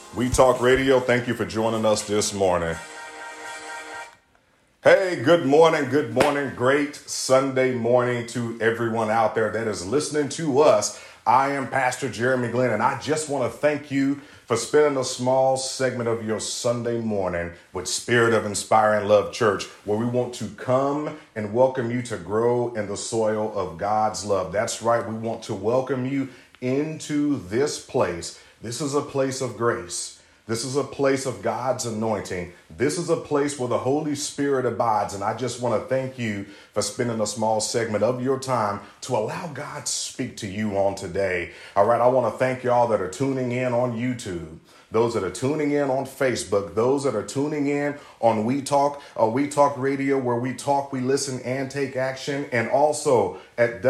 We Talk Radio, thank you for joining us this morning. Hey, good morning, great Sunday morning to everyone out there that is listening to us. I am Pastor Jeremy Glenn, and I just want to thank you for spending a small segment of your Sunday morning with Spirit of Inspiring Love Church, where we want to come and welcome you to grow in the soil of God's love. That's right, we want to welcome you into this place. This is a place of grace. This is a place of God's anointing. This is a place where the Holy Spirit abides. And I just want to thank you for spending a small segment of your time to allow God to speak to you on today. All right, I want to thank y'all that are tuning in on YouTube, those that are tuning in on Facebook, those that are tuning in on We Talk Radio, where we talk, we listen, and take action, and also at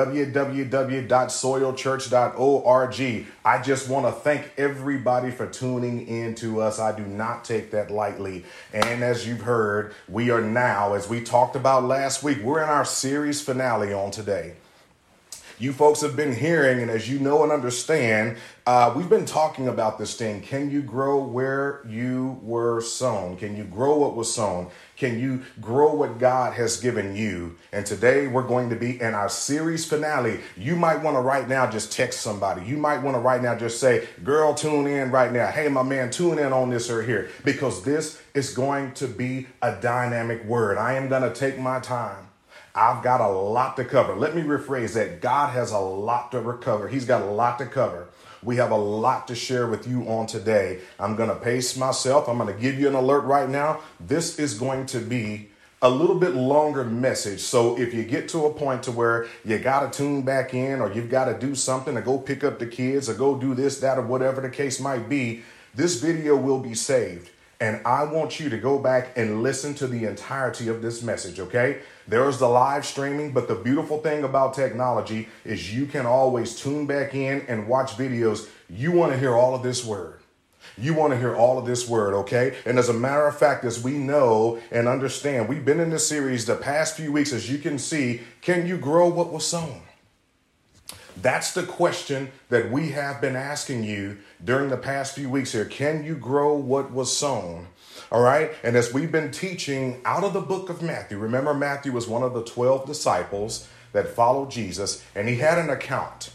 www.soilchurch.org. I just want to thank everybody for tuning in to us. I do not take that lightly. And as you've heard, we are now, as we talked about last week, we're in our series finale on today. You folks have been hearing, and as you know and understand, we've been talking about this thing. Can you grow where you were sown? Can you grow what was sown? Can you grow what God has given you? And today we're going to be in our series finale. You might want to right now just text somebody. You might want to right now just say, girl, tune in right now. Hey, my man, tune in on this or here, because this is going to be a dynamic word. I am going to take my time. I've got a lot to cover. Let me rephrase that. God has a lot to recover. He's got a lot to cover. We have a lot to share with you on today. I'm going to pace myself. I'm going to give you an alert right now. This is going to be a little bit longer message. So if you get to a point to where you got to tune back in, or you've got to do something to go pick up the kids or go do this, that, or whatever the case might be, this video will be saved. And I want you to go back and listen to the entirety of this message, okay? There is the live streaming, but the beautiful thing about technology is you can always tune back in and watch videos. You want to hear all of this word. You want to hear all of this word, okay? And as a matter of fact, as we know and understand, we've been in this series the past few weeks. As you can see, can you grow what was sown? That's the question that we have been asking you during the past few weeks here. Can you grow what was sown? All right. And as we've been teaching out of the book of Matthew, remember Matthew was one of the 12 disciples that followed Jesus, and he had an account.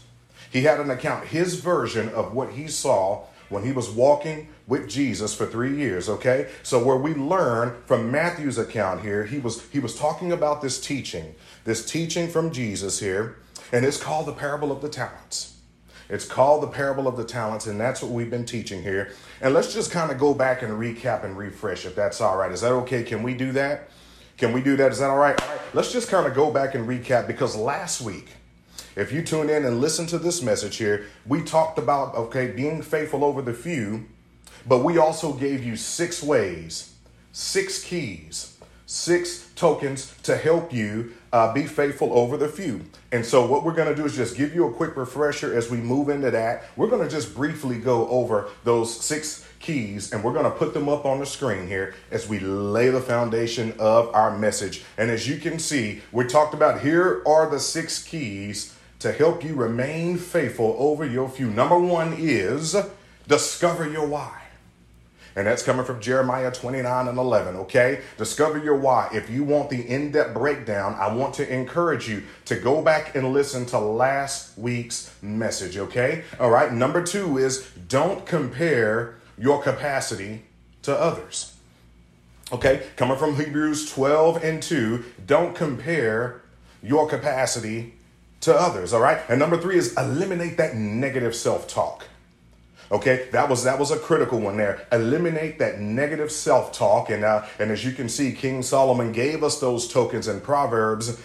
His version of what he saw when he was walking with Jesus for 3 years. Okay. So where we learn from Matthew's account here, he was talking about this teaching from Jesus here. And it's called the parable of the talents. It's called the parable of the talents, and that's what we've been teaching here. And let's just kind of go back and recap and refresh, if that's all right. Is that okay? Can we do that? Is that all right? All right. Let's just kind of go back and recap, because last week, if you tune in and listen to this message here, we talked about, okay, being faithful over the few, but we also gave you 6 ways, 6 keys, 6 tokens to help you be faithful over the few. And so what we're going to do is just give you a quick refresher as we move into that. We're going to just briefly go over those 6 keys, and we're going to put them up on the screen here as we lay the foundation of our message. And as you can see, we talked about here are the 6 keys to help you remain faithful over your few. Number 1 is discover your why. And that's coming from Jeremiah 29:11, okay? Discover your why. If you want the in-depth breakdown, I want to encourage you to go back and listen to last week's message, okay? All right, number 2 is don't compare your capacity to others. Okay, coming from Hebrews 12:2, don't compare your capacity to others, all right? And number 3 is eliminate that negative self-talk. Okay, that was a critical one there. Eliminate that negative self-talk. And as you can see, King Solomon gave us those tokens in Proverbs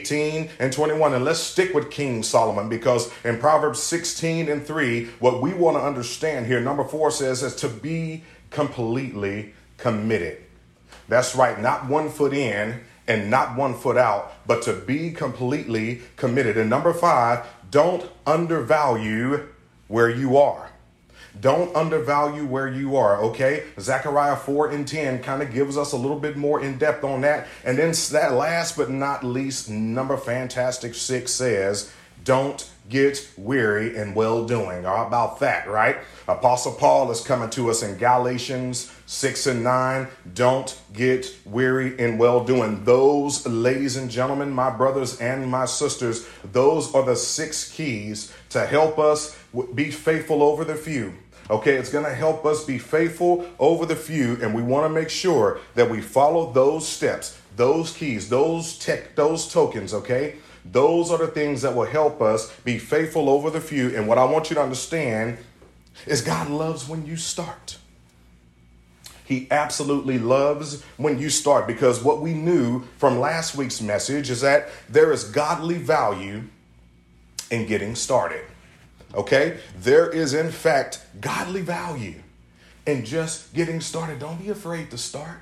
18:21. And let's stick with King Solomon, because in Proverbs 16:3, what we want to understand here, number 4 says, is to be completely committed. That's right, not 1 foot in and not 1 foot out, but to be completely committed. And number 5, don't undervalue where you are. Don't undervalue where you are, okay? Zechariah 4:10 kind of gives us a little bit more in depth on that. And then that last but not least, number fantastic 6 says, don't get weary in well doing. How about that, right? Apostle Paul is coming to us in Galatians 6 and 9. Don't get weary in well doing. Those, ladies and gentlemen, my brothers and my sisters, those are the 6 keys to help us be faithful over the few. Okay, it's going to help us be faithful over the few, and we want to make sure that we follow those steps, those keys, those tokens, okay? Those are the things that will help us be faithful over the few. And what I want you to understand is God loves when you start. He absolutely loves when you start, because what we knew from last week's message is that there is godly value in getting started. Okay, there is, in fact, godly value in just getting started. Don't be afraid to start.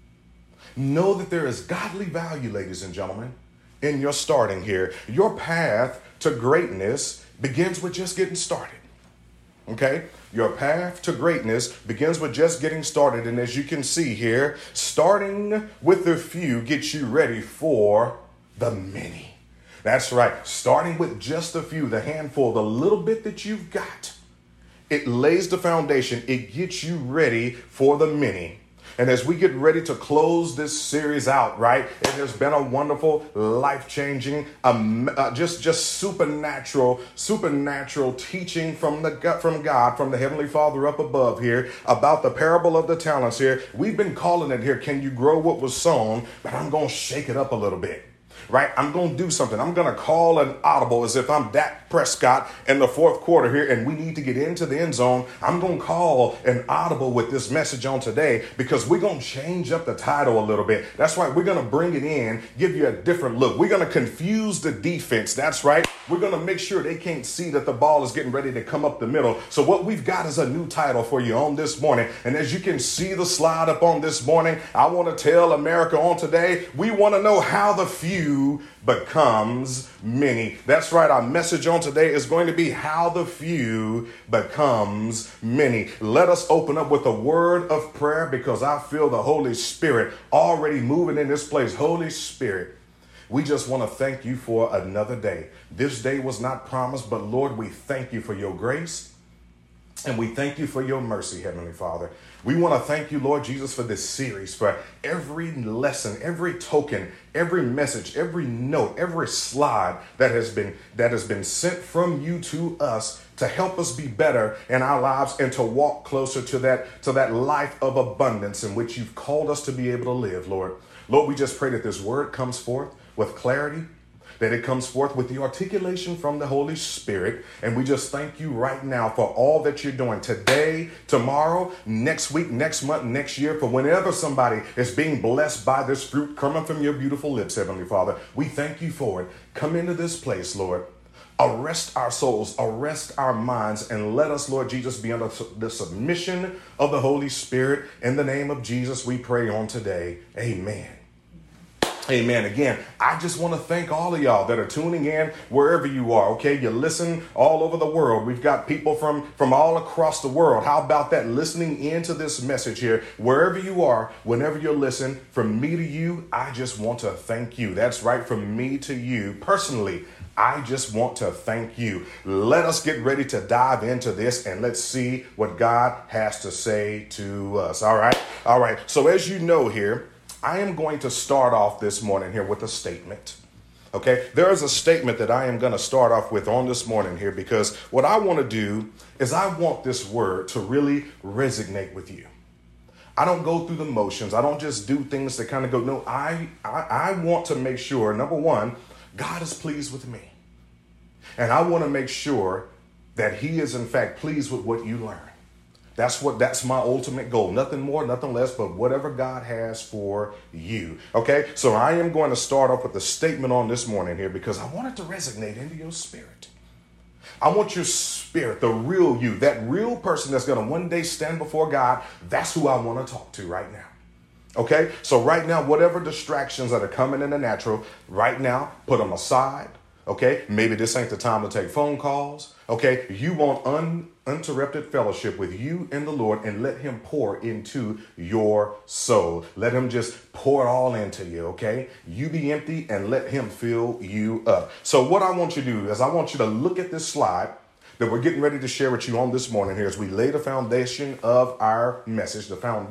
Know that there is godly value, ladies and gentlemen, in your starting here. Your path to greatness begins with just getting started. Okay, your path to greatness begins with just getting started. And as you can see here, starting with the few gets you ready for the many. That's right. Starting with just a few, the handful, the little bit that you've got, it lays the foundation. It gets you ready for the many. And as we get ready to close this series out, right, it has been a wonderful, life-changing, just supernatural teaching from God, from the Heavenly Father up above here about the parable of the talents here. We've been calling it here, can you grow what was sown? But I'm going to shake it up a little bit. Right? I'm going to do something. I'm going to call an audible as if I'm Dak Prescott in the fourth quarter here and we need to get into the end zone. I'm going to call an audible with this message on today because we're going to change up the title a little bit. That's right. We're going to bring it in, give you a different look. We're going to confuse the defense. That's right. We're going to make sure they can't see that the ball is getting ready to come up the middle. So what we've got is a new title for you on this morning. And as you can see the slide up on this morning, I want to tell America on today, we want to know how the few becomes many. That's right. Our message on today is going to be how the few becomes many. Let us open up with a word of prayer because I feel the Holy Spirit already moving in this place. Holy Spirit, we just want to thank you for another day. This day was not promised, but Lord, we thank you for your grace. And we thank you for your mercy, Heavenly Father. We want to thank you, Lord Jesus, for this series, for every lesson, every token, every message, every note, every slide that has been sent from you to us to help us be better in our lives and to walk closer to that life of abundance in which you've called us to be able to live, Lord. Lord, we just pray that this word comes forth with clarity, that it comes forth with the articulation from the Holy Spirit. And we just thank you right now for all that you're doing today, tomorrow, next week, next month, next year, for whenever somebody is being blessed by this fruit coming from your beautiful lips, Heavenly Father. We thank you for it. Come into this place, Lord. Arrest our souls, arrest our minds, and let us, Lord Jesus, be under the submission of the Holy Spirit. In the name of Jesus, we pray on today. Amen. Amen. Again, I just want to thank all of y'all that are tuning in wherever you are. Okay, you listen all over the world. We've got people from all across the world. How about that? Listening into this message here, wherever you are, whenever you're listening, from me to you, I just want to thank you. That's right. From me to you personally, I just want to thank you. Let us get ready to dive into this and let's see what God has to say to us. All right. All right. So as you know here, I am going to start off this morning here with a statement. Okay, there is a statement that I am going to start off with on this morning here because what I want to do is I want this word to really resonate with you. I don't go through the motions. I don't just do things that kind of go, no, I want to make sure, number one, God is pleased with me. And I want to make sure that he is in fact pleased with what you learn. That's my ultimate goal. Nothing more, nothing less, but whatever God has for you. Okay, so I am going to start off with a statement on this morning here because I want it to resonate into your spirit. I want your spirit, the real you, that real person that's going to one day stand before God. That's who I want to talk to right now. Okay, so right now, whatever distractions that are coming in the natural, right now, put them aside. Okay, maybe this ain't the time to take phone calls. Okay, you want uninterrupted fellowship with you and the Lord, and let him pour into your soul. Let him just pour it all into you, okay? You be empty and let him fill you up. So what I want you to do is I want you to look at this slide that we're getting ready to share with you on this morning here as we lay the foundation of our message,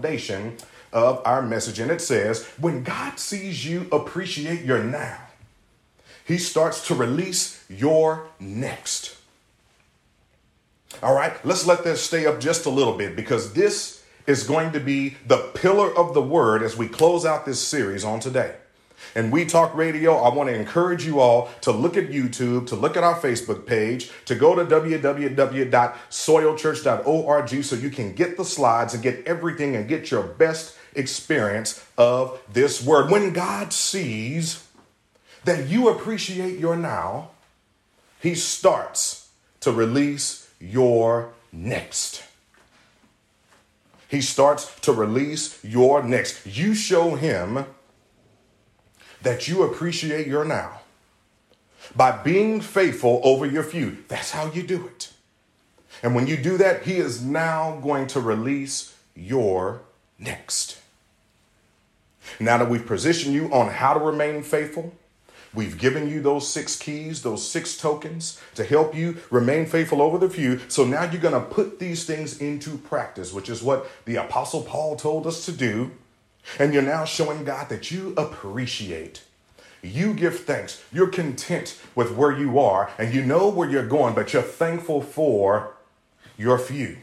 And it says, when God sees you appreciate your now, he starts to release your next. All right, let's let this stay up just a little bit, because this is going to be the pillar of the word as we close out this series on today. And We Talk Radio, I want to encourage you all to look at YouTube, to look at our Facebook page, to go to www.soilchurch.org so you can get the slides and get everything and get your best experience of this word. When God sees that you appreciate your now, he starts to release your next. He starts to release your next. You show him that you appreciate your now by being faithful over your few. That's how you do it. And when you do that, he is now going to release your next. Now that we've positioned you on how to remain faithful, we've given you those 6 keys, those 6 tokens to help you remain faithful over the few. So now you're going to put these things into practice, which is what the Apostle Paul told us to do. And you're now showing God that you appreciate. You give thanks. You're content with where you are and you know where you're going, but you're thankful for your few.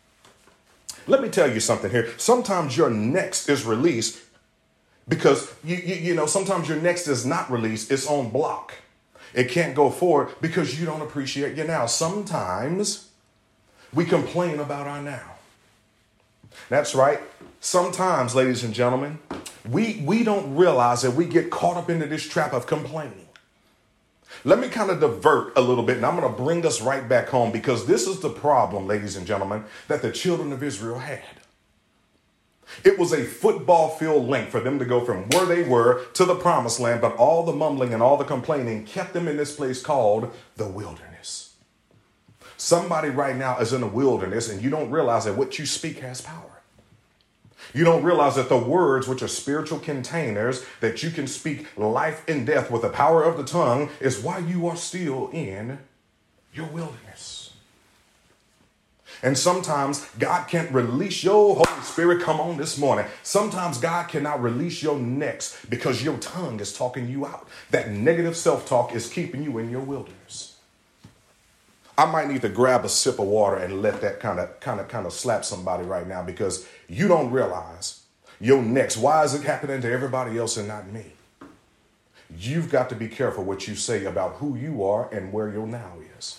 Let me tell you something here. Sometimes your next is released because you know, sometimes your next is not released. It's on block. It can't go forward because you don't appreciate your now. Sometimes we complain about our now. That's right. Sometimes, ladies and gentlemen, we don't realize that we get caught up into this trap of complaining. Let me kind of divert a little bit, and I'm going to bring us right back home, because this is the problem, ladies and gentlemen, that the children of Israel had. It was a football field length for them to go from where they were to the promised land, but all the mumbling and all the complaining kept them in this place called the wilderness. Somebody right now is in the wilderness, and you don't realize that what you speak has power. You don't realize that the words, which are spiritual containers, that you can speak life and death with the power of the tongue, is why you are still in your wilderness. And sometimes God can't release your Holy Spirit. Come on this morning. Sometimes God cannot release your next because your tongue is talking you out. That negative self-talk is keeping you in your wilderness. I might need to grab a sip of water and let that kind of slap somebody right now, because you don't realize your next. Why is it happening to everybody else and not me? You've got to be careful what you say about who you are and where your now is.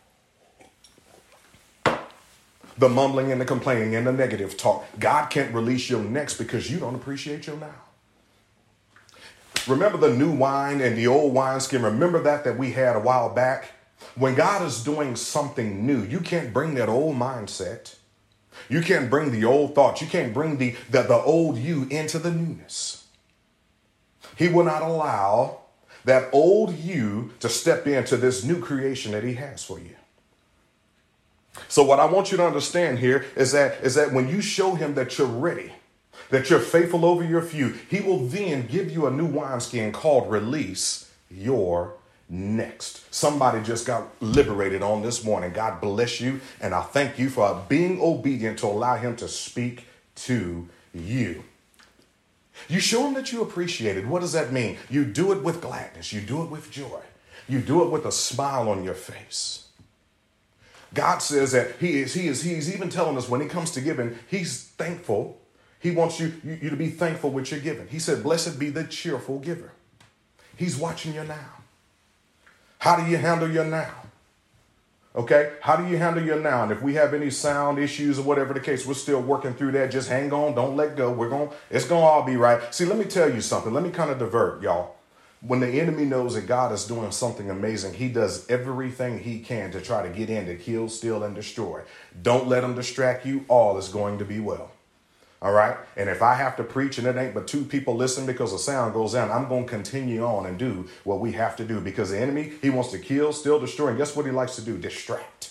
The mumbling and the complaining and the negative talk. God can't release your next because you don't appreciate your now. Remember the new wine and the old wineskin? Remember that we had a while back? When God is doing something new, you can't bring that old mindset. You can't bring the old thoughts. You can't bring the old you into the newness. He will not allow that old you to step into this new creation that he has for you. So what I want you to understand here is that when you show him that you're ready, that you're faithful over your few, he will then give you a new wineskin called release your next. Somebody just got liberated on this morning. God bless you. And I thank you for being obedient to allow him to speak to you. You show him that you appreciate it. What does that mean? You do it with gladness. You do it with joy. You do it with a smile on your face. God says that he's even telling us when it comes to giving, he's thankful. He wants you to be thankful with your giving. He said, blessed be the cheerful giver. He's watching you now. How do you handle your now? Okay, how do you handle your now? And if we have any sound issues or whatever the case, we're still working through that. Just hang on, don't let go. It's gonna all be right. See, let me tell you something. Let me kind of divert, y'all. When the enemy knows that God is doing something amazing, he does everything he can to try to get in to kill, steal, and destroy. Don't let him distract you. All is going to be well. All right. And if I have to preach and it ain't but 2 people listen because the sound goes down, I'm going to continue on and do what we have to do, because the enemy, he wants to kill, steal, destroy. And guess what he likes to do? Distract.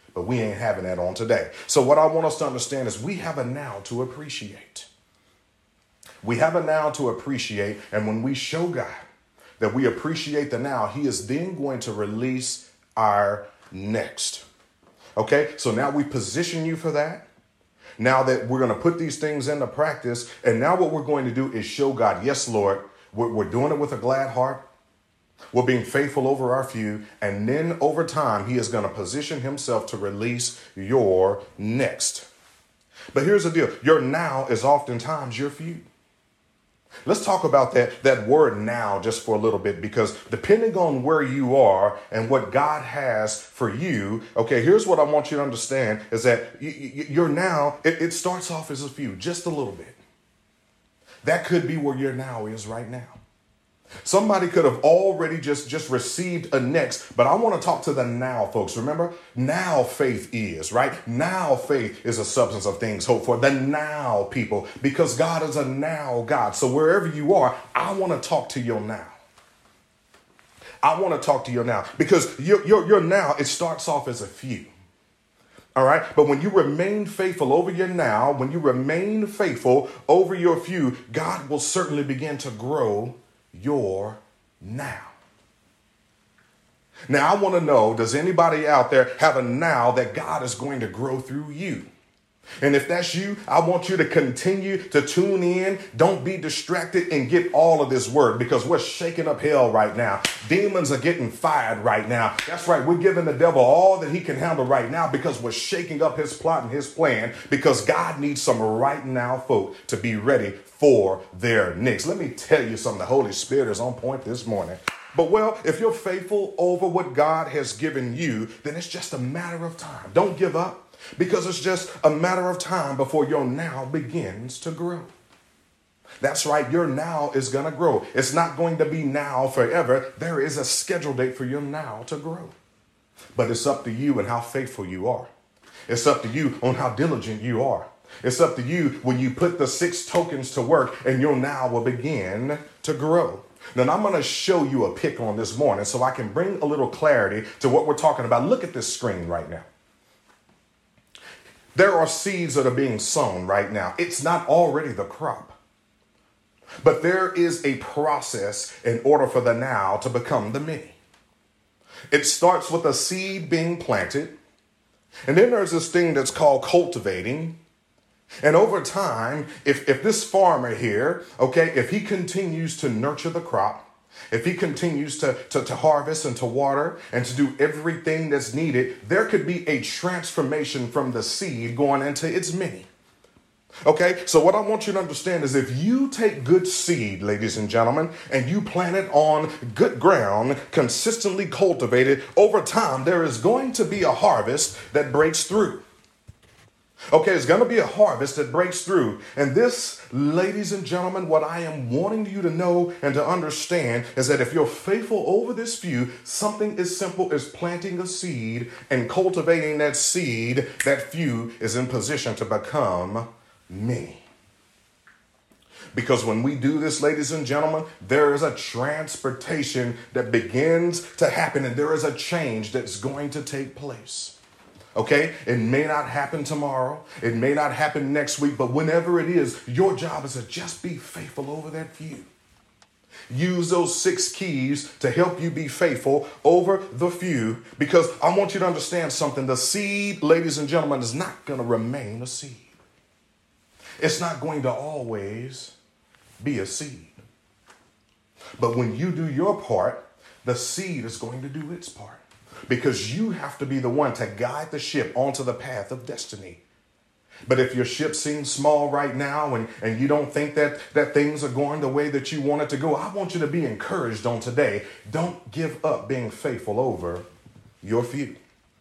But we ain't having that on today. So what I want us to understand is we have a now to appreciate. We have a now to appreciate. And when we show God that we appreciate the now, he is then going to release our next. Okay, so now we position you for that. Now that we're going to put these things into practice. And now what we're going to do is show God, yes, Lord, we're doing it with a glad heart. We're being faithful over our few. And then over time, he is going to position himself to release your next. But here's the deal. Your now is oftentimes your few. Let's talk about that word now just for a little bit, because depending on where you are and what God has for you, okay, here's what I want you to understand is that your now, it starts off as a few, just a little bit. That could be where your now is right now. Somebody could have already just received a next, but I want to talk to the now, folks. Remember, now faith is, right? Now faith is a substance of things hoped for. The now people, because God is a now God. So wherever you are, I want to talk to your now. I want to talk to your now, because your now, it starts off as a few. All right. But when you remain faithful over your now, when you remain faithful over your few, God will certainly begin to grow your now. Now, I want to know, does anybody out there have a now that God is going to grow through you? And if that's you, I want you to continue to tune in. Don't be distracted and get all of this word, because we're shaking up hell right now. Demons are getting fired right now. That's right. We're giving the devil all that he can handle right now, because we're shaking up his plot and his plan, because God needs some right now folk to be ready for their next. Let me tell you something. The Holy Spirit is on point this morning. But well, if you're faithful over what God has given you, then it's just a matter of time. Don't give up. Because it's just a matter of time before your now begins to grow. That's right. Your now is going to grow. It's not going to be now forever. There is a scheduled date for your now to grow. But it's up to you and how faithful you are. It's up to you on how diligent you are. It's up to you when you put the 6 tokens to work, and your now will begin to grow. Now, I'm going to show you a pic on this morning so I can bring a little clarity to what we're talking about. Look at this screen right now. There are seeds that are being sown right now. It's not already the crop. But there is a process in order for the now to become the many. It starts with a seed being planted. And then there's this thing that's called cultivating. And over time, if this farmer here, okay, if he continues to nurture the crop, if he continues to harvest and to water and to do everything that's needed, there could be a transformation from the seed going into its many. Okay, so what I want you to understand is if you take good seed, ladies and gentlemen, and you plant it on good ground, consistently cultivated, over time, there is going to be a harvest that breaks through. Okay, it's going to be a harvest that breaks through. And this, ladies and gentlemen, what I am wanting you to know and to understand is that if you're faithful over this few, something as simple as planting a seed and cultivating that seed, that few is in position to become many. Because when we do this, ladies and gentlemen, there is a transportation that begins to happen, and there is a change that's going to take place. Okay, it may not happen tomorrow. It may not happen next week, but whenever it is, your job is to just be faithful over that few. Use those 6 keys to help you be faithful over the few, because I want you to understand something. The seed, ladies and gentlemen, is not going to remain a seed. It's not going to always be a seed. But when you do your part, the seed is going to do its part. Because you have to be the one to guide the ship onto the path of destiny. But if your ship seems small right now and you don't think that things are going the way that you want it to go, I want you to be encouraged on today. Don't give up being faithful over your few.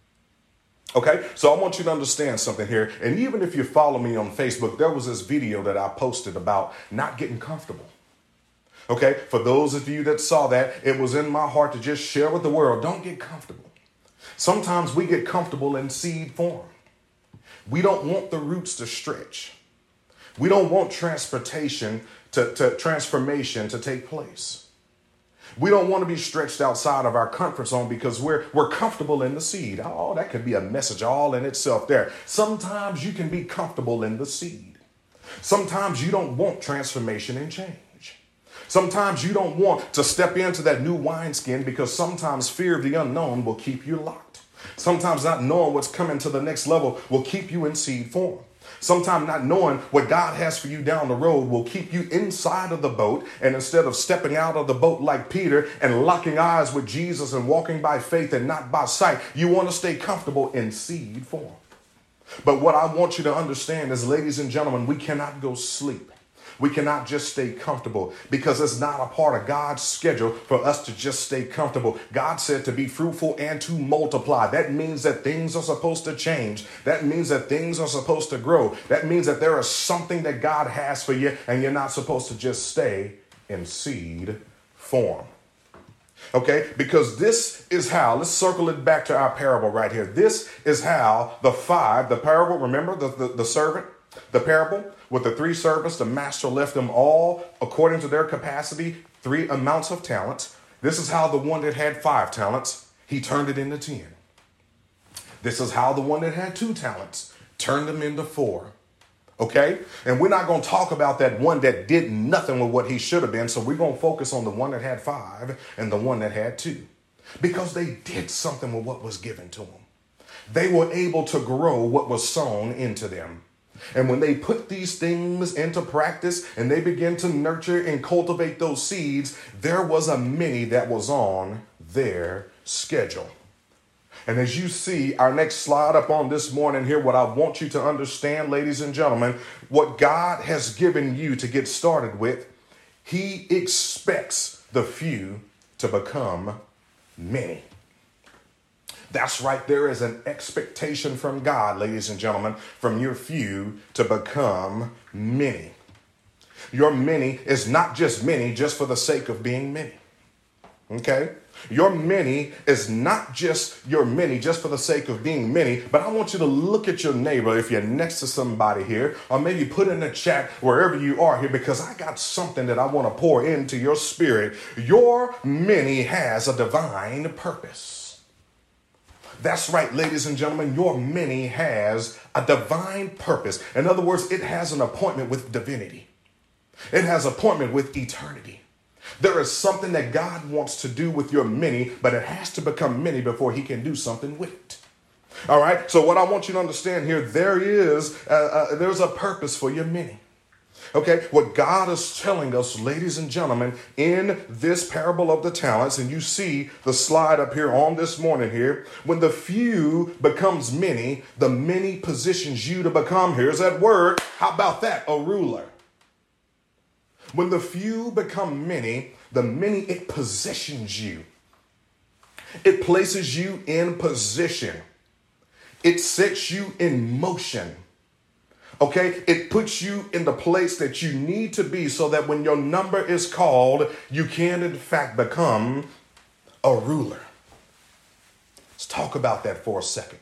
Okay, so I want you to understand something here. And even if you follow me on Facebook, there was this video that I posted about not getting comfortable. Okay, for those of you that saw that, it was in my heart to just share with the world, don't get comfortable. Sometimes we get comfortable in seed form. We don't want the roots to stretch. We don't want transformation to take place. We don't want to be stretched outside of our comfort zone because we're comfortable in the seed. Oh, that could be a message all in itself there. Sometimes you can be comfortable in the seed. Sometimes you don't want transformation and change. Sometimes you don't want to step into that new wineskin because sometimes fear of the unknown will keep you locked. Sometimes not knowing what's coming to the next level will keep you in seed form. Sometimes not knowing what God has for you down the road will keep you inside of the boat. And instead of stepping out of the boat like Peter and locking eyes with Jesus and walking by faith and not by sight, you want to stay comfortable in seed form. But what I want you to understand is, ladies and gentlemen, we cannot go sleep. We cannot just stay comfortable because it's not a part of God's schedule for us to just stay comfortable. God said to be fruitful and to multiply. That means that things are supposed to change. That means that things are supposed to grow. That means that there is something that God has for you and you're not supposed to just stay in seed form. Okay, because this is how, let's circle it back to our parable right here. This is how the parable, remember the servant, the parable with the 3 servants, the master left them all according to their capacity, 3 amounts of talents. This is how the one that had 5 talents, he turned it into 10. This is how the one that had 2 talents turned them into 4. Okay, and we're not going to talk about that one that did nothing with what he should have been. So we're going to focus on the one that had 5 and the one that had 2, because they did something with what was given to them. They were able to grow what was sown into them. And when they put these things into practice and they began to nurture and cultivate those seeds, there was a many that was on their schedule. And as you see our next slide up on this morning here, what I want you to understand, ladies and gentlemen, what God has given you to get started with, he expects the few to become many. That's right. There is an expectation from God, ladies and gentlemen, from your few to become many. Your many is not just many just for the sake of being many. Okay? Your many is not just your many just for the sake of being many, but I want you to look at your neighbor if you're next to somebody here, or maybe put in the chat wherever you are here, because I got something that I want to pour into your spirit. Your many has a divine purpose. That's right, ladies and gentlemen, your many has a divine purpose. In other words, it has an appointment with divinity. It has an appointment with eternity. There is something that God wants to do with your many, but it has to become many before he can do something with it. All right. So what I want you to understand here, there's a purpose for your many. Okay. What God is telling us, ladies and gentlemen, in this parable of the talents, and you see the slide up here on this morning here, when the few becomes many, the many positions you to become, here's that word. How about that? A ruler. When the few become many, the many, it positions you. It places you in position. It sets you in motion. Okay, it puts you in the place that you need to be so that when your number is called, you can in fact become a ruler. Let's talk about that for a second.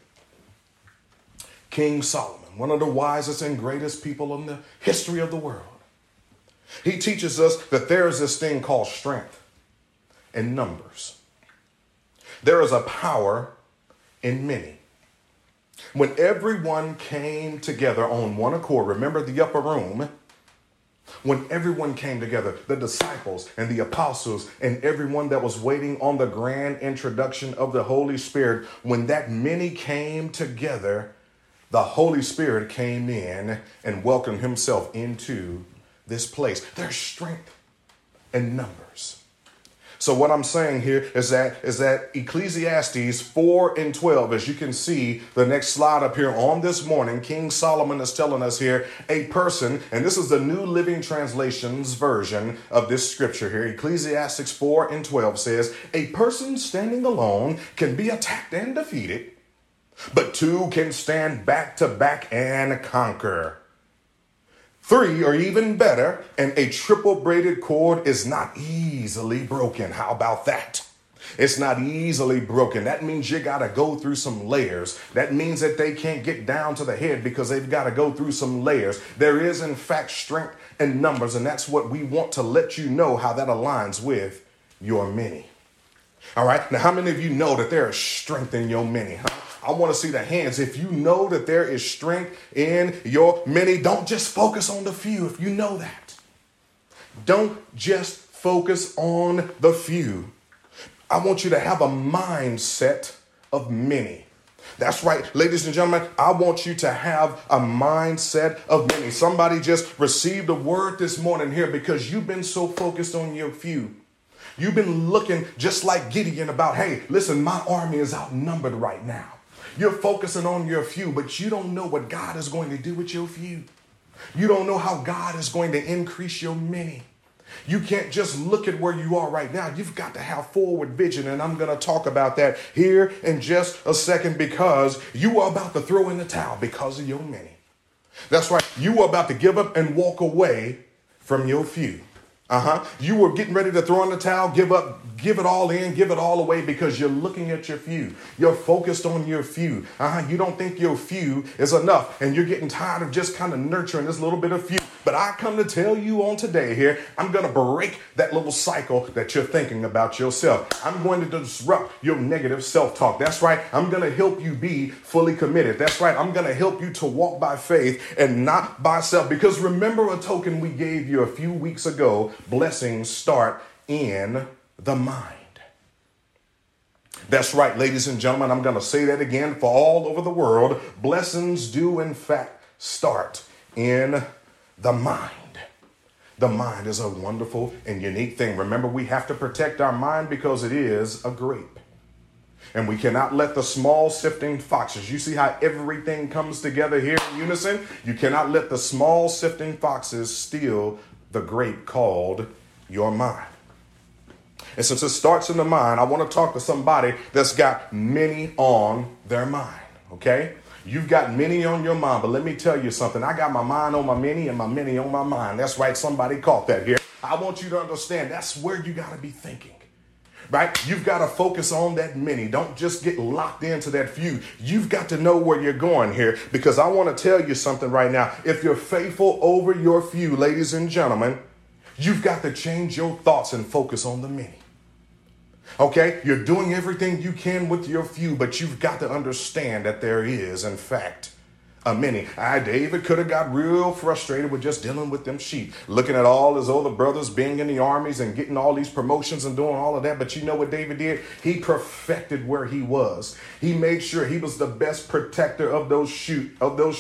King Solomon, one of the wisest and greatest people in the history of the world. He teaches us that there is this thing called strength in numbers. There is a power in many. When everyone came together on one accord, remember the upper room, when everyone came together, the disciples and the apostles and everyone that was waiting on the grand introduction of the Holy Spirit, when that many came together, the Holy Spirit came in and welcomed himself into this place. There's strength in numbers. So what I'm saying here is that Ecclesiastes 4:12, as you can see, the next slide up here on this morning, King Solomon is telling us here, a person, and this is the New Living Translation's version of this scripture here. Ecclesiastes 4:12 says, a person standing alone can be attacked and defeated, but 2 can stand back to back and conquer. 3 or even better, and a triple braided cord is not easily broken. How about that? It's not easily broken. That means you got to go through some layers. That means that they can't get down to the head because they've got to go through some layers. There is, in fact, strength in numbers, and that's what we want to let you know how that aligns with your many. All right. Now, how many of you know that there is strength in your many? Huh? I want to see the hands. If you know that there is strength in your many, don't just focus on the few. If you know that, don't just focus on the few. I want you to have a mindset of many. That's right, ladies and gentlemen, I want you to have a mindset of many. Somebody just received a word this morning here because you've been so focused on your few. You've been looking just like Gideon about, hey, listen, my army is outnumbered right now. You're focusing on your few, but you don't know what God is going to do with your few. You don't know how God is going to increase your many. You can't just look at where you are right now. You've got to have forward vision. And I'm going to talk about that here in just a second because you are about to throw in the towel because of your many. That's right. You are about to give up and walk away from your few. You were getting ready to throw in the towel, give up, give it all in, give it all away because you're looking at your few. You're focused on your few. You don't think your few is enough and you're getting tired of just kind of nurturing this little bit of few. But I come to tell you on today here, I'm going to break that little cycle that you're thinking about yourself. I'm going to disrupt your negative self-talk. That's right. I'm going to help you be fully committed. That's right. I'm going to help you to walk by faith and not by self. Because remember a token we gave you a few weeks ago, blessings start in the mind. That's right, ladies and gentlemen. I'm going to say that again for all over the world. Blessings do, in fact, start in the mind. The mind is a wonderful and unique thing. Remember, we have to protect our mind because it is a grape. And we cannot let the small sifting foxes, you see how everything comes together here in unison? You cannot let the small sifting foxes steal the grape called your mind. And since it starts in the mind, I want to talk to somebody that's got many on their mind, okay? You've got many on your mind, but let me tell you something. I got my mind on my many and my many on my mind. That's right. Somebody caught that here. I want you to understand that's where you got to be thinking, right? You've got to focus on that many. Don't just get locked into that few. You've got to know where you're going here because I want to tell you something right now. If you're faithful over your few, ladies and gentlemen, you've got to change your thoughts and focus on the many. Okay, you're doing everything you can with your few, but you've got to understand that there is, in fact, a many. David could have got real frustrated with just dealing with them sheep, looking at all his older brothers being in the armies and getting all these promotions and doing all of that. But you know what David did? He perfected where he was. He made sure he was the best protector of those sheep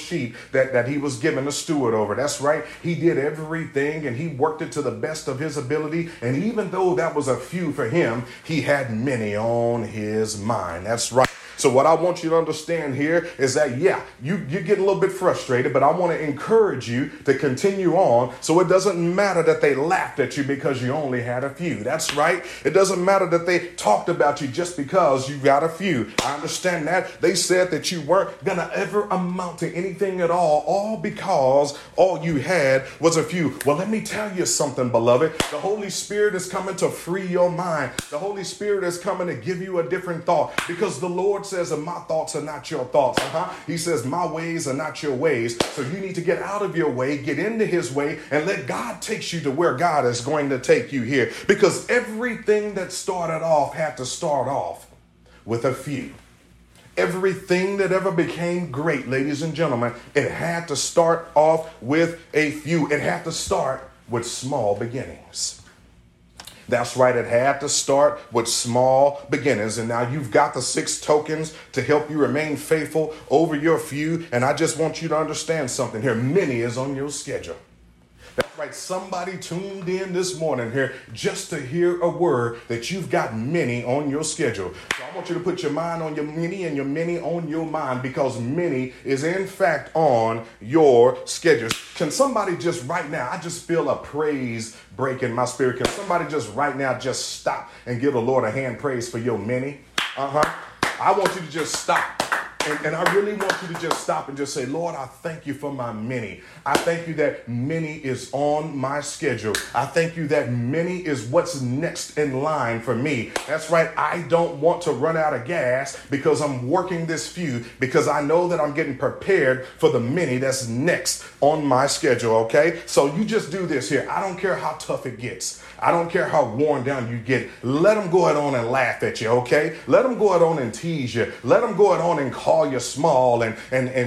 that he was given a steward over. That's right. He did everything and he worked it to the best of his ability. And even though that was a few for him, he had many on his mind. That's right. So what I want you to understand here is that, you get a little bit frustrated, but I want to encourage you to continue on. So it doesn't matter that they laughed at you because you only had a few. That's right. It doesn't matter that they talked about you just because you got a few. I understand that. They said that you weren't going to ever amount to anything at all because all you had was a few. Well, let me tell you something, beloved. The Holy Spirit is coming to free your mind. The Holy Spirit is coming to give you a different thought because the Lord says that my thoughts are not your thoughts. He says my ways are not your ways. So you need to get out of your way, get into his way, and let God take you to where God is going to take you here. Because everything that started off had to start off with a few. Everything that ever became great, ladies and gentlemen, it had to start off with a few. It had to start with small beginnings. That's right. It had to start with small beginnings. And now you've got the 6 tokens to help you remain faithful over your few. And I just want you to understand something here. Many is on your schedule. That's right. Somebody tuned in this morning here just to hear a word that you've got many on your schedule. So I want you to put your mind on your many and your many on your mind because many is in fact on your schedule. Can somebody just right now, I just feel a praise break in my spirit. Can somebody just right now just stop and give the Lord a hand praise for your many? I want you to just stop And I really want you to just stop and just say, Lord, I thank you for my many. I thank you that many is on my schedule. I thank you that many is what's next in line for me. That's right. I don't want to run out of gas because I'm working this few, because I know that I'm getting prepared for the many that's next on my schedule. Okay. So you just do this here. I don't care how tough it gets. I don't care how worn down you get. Let them go ahead on and laugh at you, okay? Let them go ahead on and tease you. Let them go ahead on and call you small. And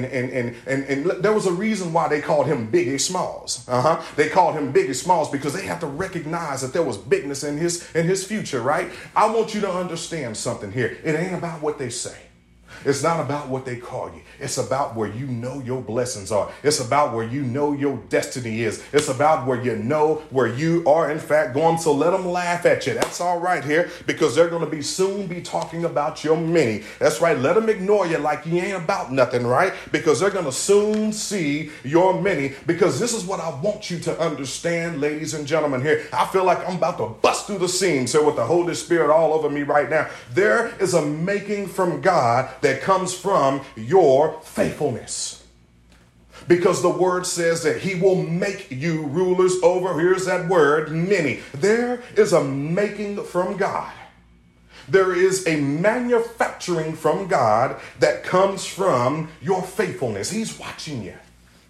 there was a reason why they called him Biggie Smalls. They called him Biggie Smalls because they have to recognize that there was bigness in his future, right? I want you to understand something here. It ain't about what they say. It's not about what they call you. It's about where you know your blessings are. It's about where you know your destiny is. It's about where you know where you are in fact going. So let them laugh at you. That's all right here, because they're going to soon be talking about your many. That's right. Let them ignore you like you ain't about nothing, right? Because they're going to soon see your many. Because this is what I want you to understand, ladies and gentlemen here. I feel like I'm about to bust through the seams here with the Holy Spirit all over me right now. There is a making from God that comes from your faithfulness. Because the word says that he will make you rulers over, here's that word, many. There is a making from God. There is a manufacturing from God that comes from your faithfulness. He's watching you.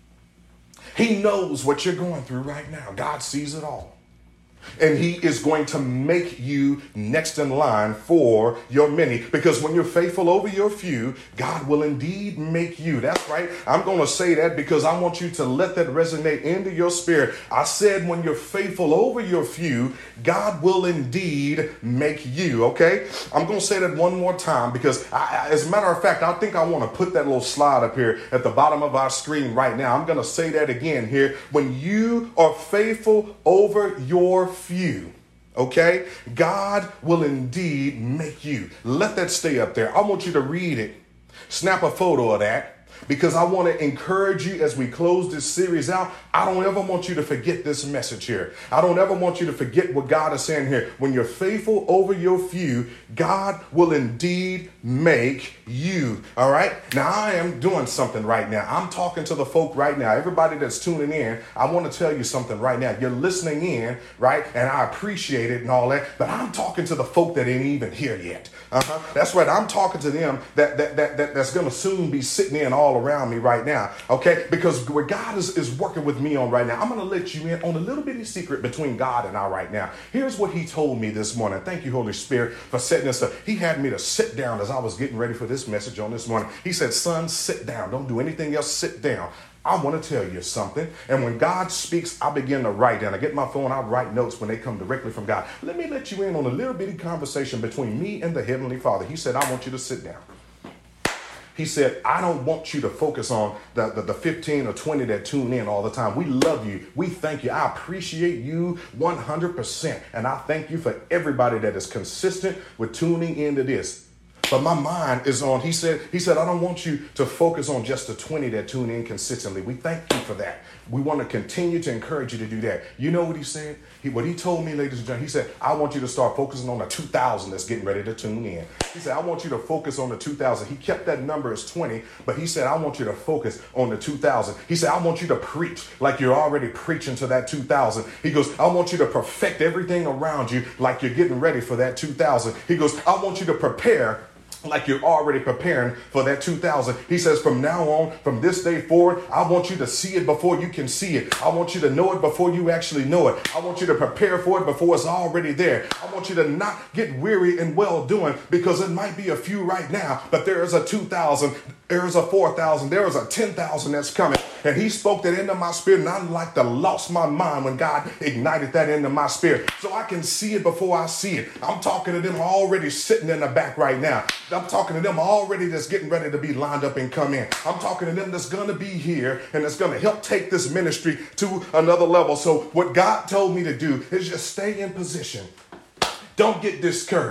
He knows what you're going through right now. God sees it all. And he is going to make you next in line for your many. Because when you're faithful over your few, God will indeed make you. That's right. I'm going to say that because I want you to let that resonate into your spirit. I said when you're faithful over your few, God will indeed make you. Okay? I'm going to say that one more time because as a matter of fact, I think I want to put that little slide up here at the bottom of our screen right now. I'm going to say that again here. When you are faithful over your few, okay, God will indeed make you. Let that stay up there. I want you to read it. Snap a photo of that, because I want to encourage you as we close this series out. I don't ever want you to forget this message here. I don't ever want you to forget what God is saying here. When you're faithful over your few, God will indeed make you. All right. Now I am doing something right now. I'm talking to the folk right now. Everybody that's tuning in, I want to tell you something right now. You're listening in, right? And I appreciate it and all that. But I'm talking to the folk that ain't even here yet. That's right. I'm talking to them that's going to soon be sitting in all around me right now. Okay. Because where God is working with me on right now, I'm going to let you in on a little bitty secret between God and I right now. Here's what he told me this morning. Thank you, Holy Spirit, for setting this up. He had me to sit down as I was getting ready for this message on this morning. He said, son, sit down. Don't do anything else. Sit down. I want to tell you something. And when God speaks, I begin to write down. I get my phone, I write notes when they come directly from God. Let me let you in on a little bitty conversation between me and the Heavenly Father. He said, I want you to sit down. He said, I don't want you to focus on the 15 or 20 that tune in all the time. We love you. We thank you. I appreciate you 100%. And I thank you for everybody that is consistent with tuning into this. But my mind is on, he said, I don't want you to focus on just the 20 that tune in consistently. We thank you for that. We want to continue to encourage you to do that. You know what he said? What he told me, ladies and gentlemen, he said, I want you to start focusing on the 2,000 that's getting ready to tune in. He said, I want you to focus on the 2,000. He kept that number as 20, but he said, I want you to focus on the 2,000. He said, I want you to preach like you're already preaching to that 2,000. He goes, I want you to perfect everything around you like you're getting ready for that 2,000. He goes, I want you to prepare like you're already preparing for that 2,000. He says, from now on, from this day forward, I want you to see it before you can see it. I want you to know it before you actually know it. I want you to prepare for it before it's already there. I want you to not get weary in well doing, because it might be a few right now, but there is a 2,000, there is a 4,000, there is a 10,000 that's coming. And he spoke that into my spirit, and I like to lost my mind when God ignited that into my spirit. So I can see it before I see it. I'm talking to them already sitting in the back right now. I'm talking to them already that's getting ready to be lined up and come in. I'm talking to them that's going to be here and that's going to help take this ministry to another level. So what God told me to do is just stay in position. Don't get discouraged.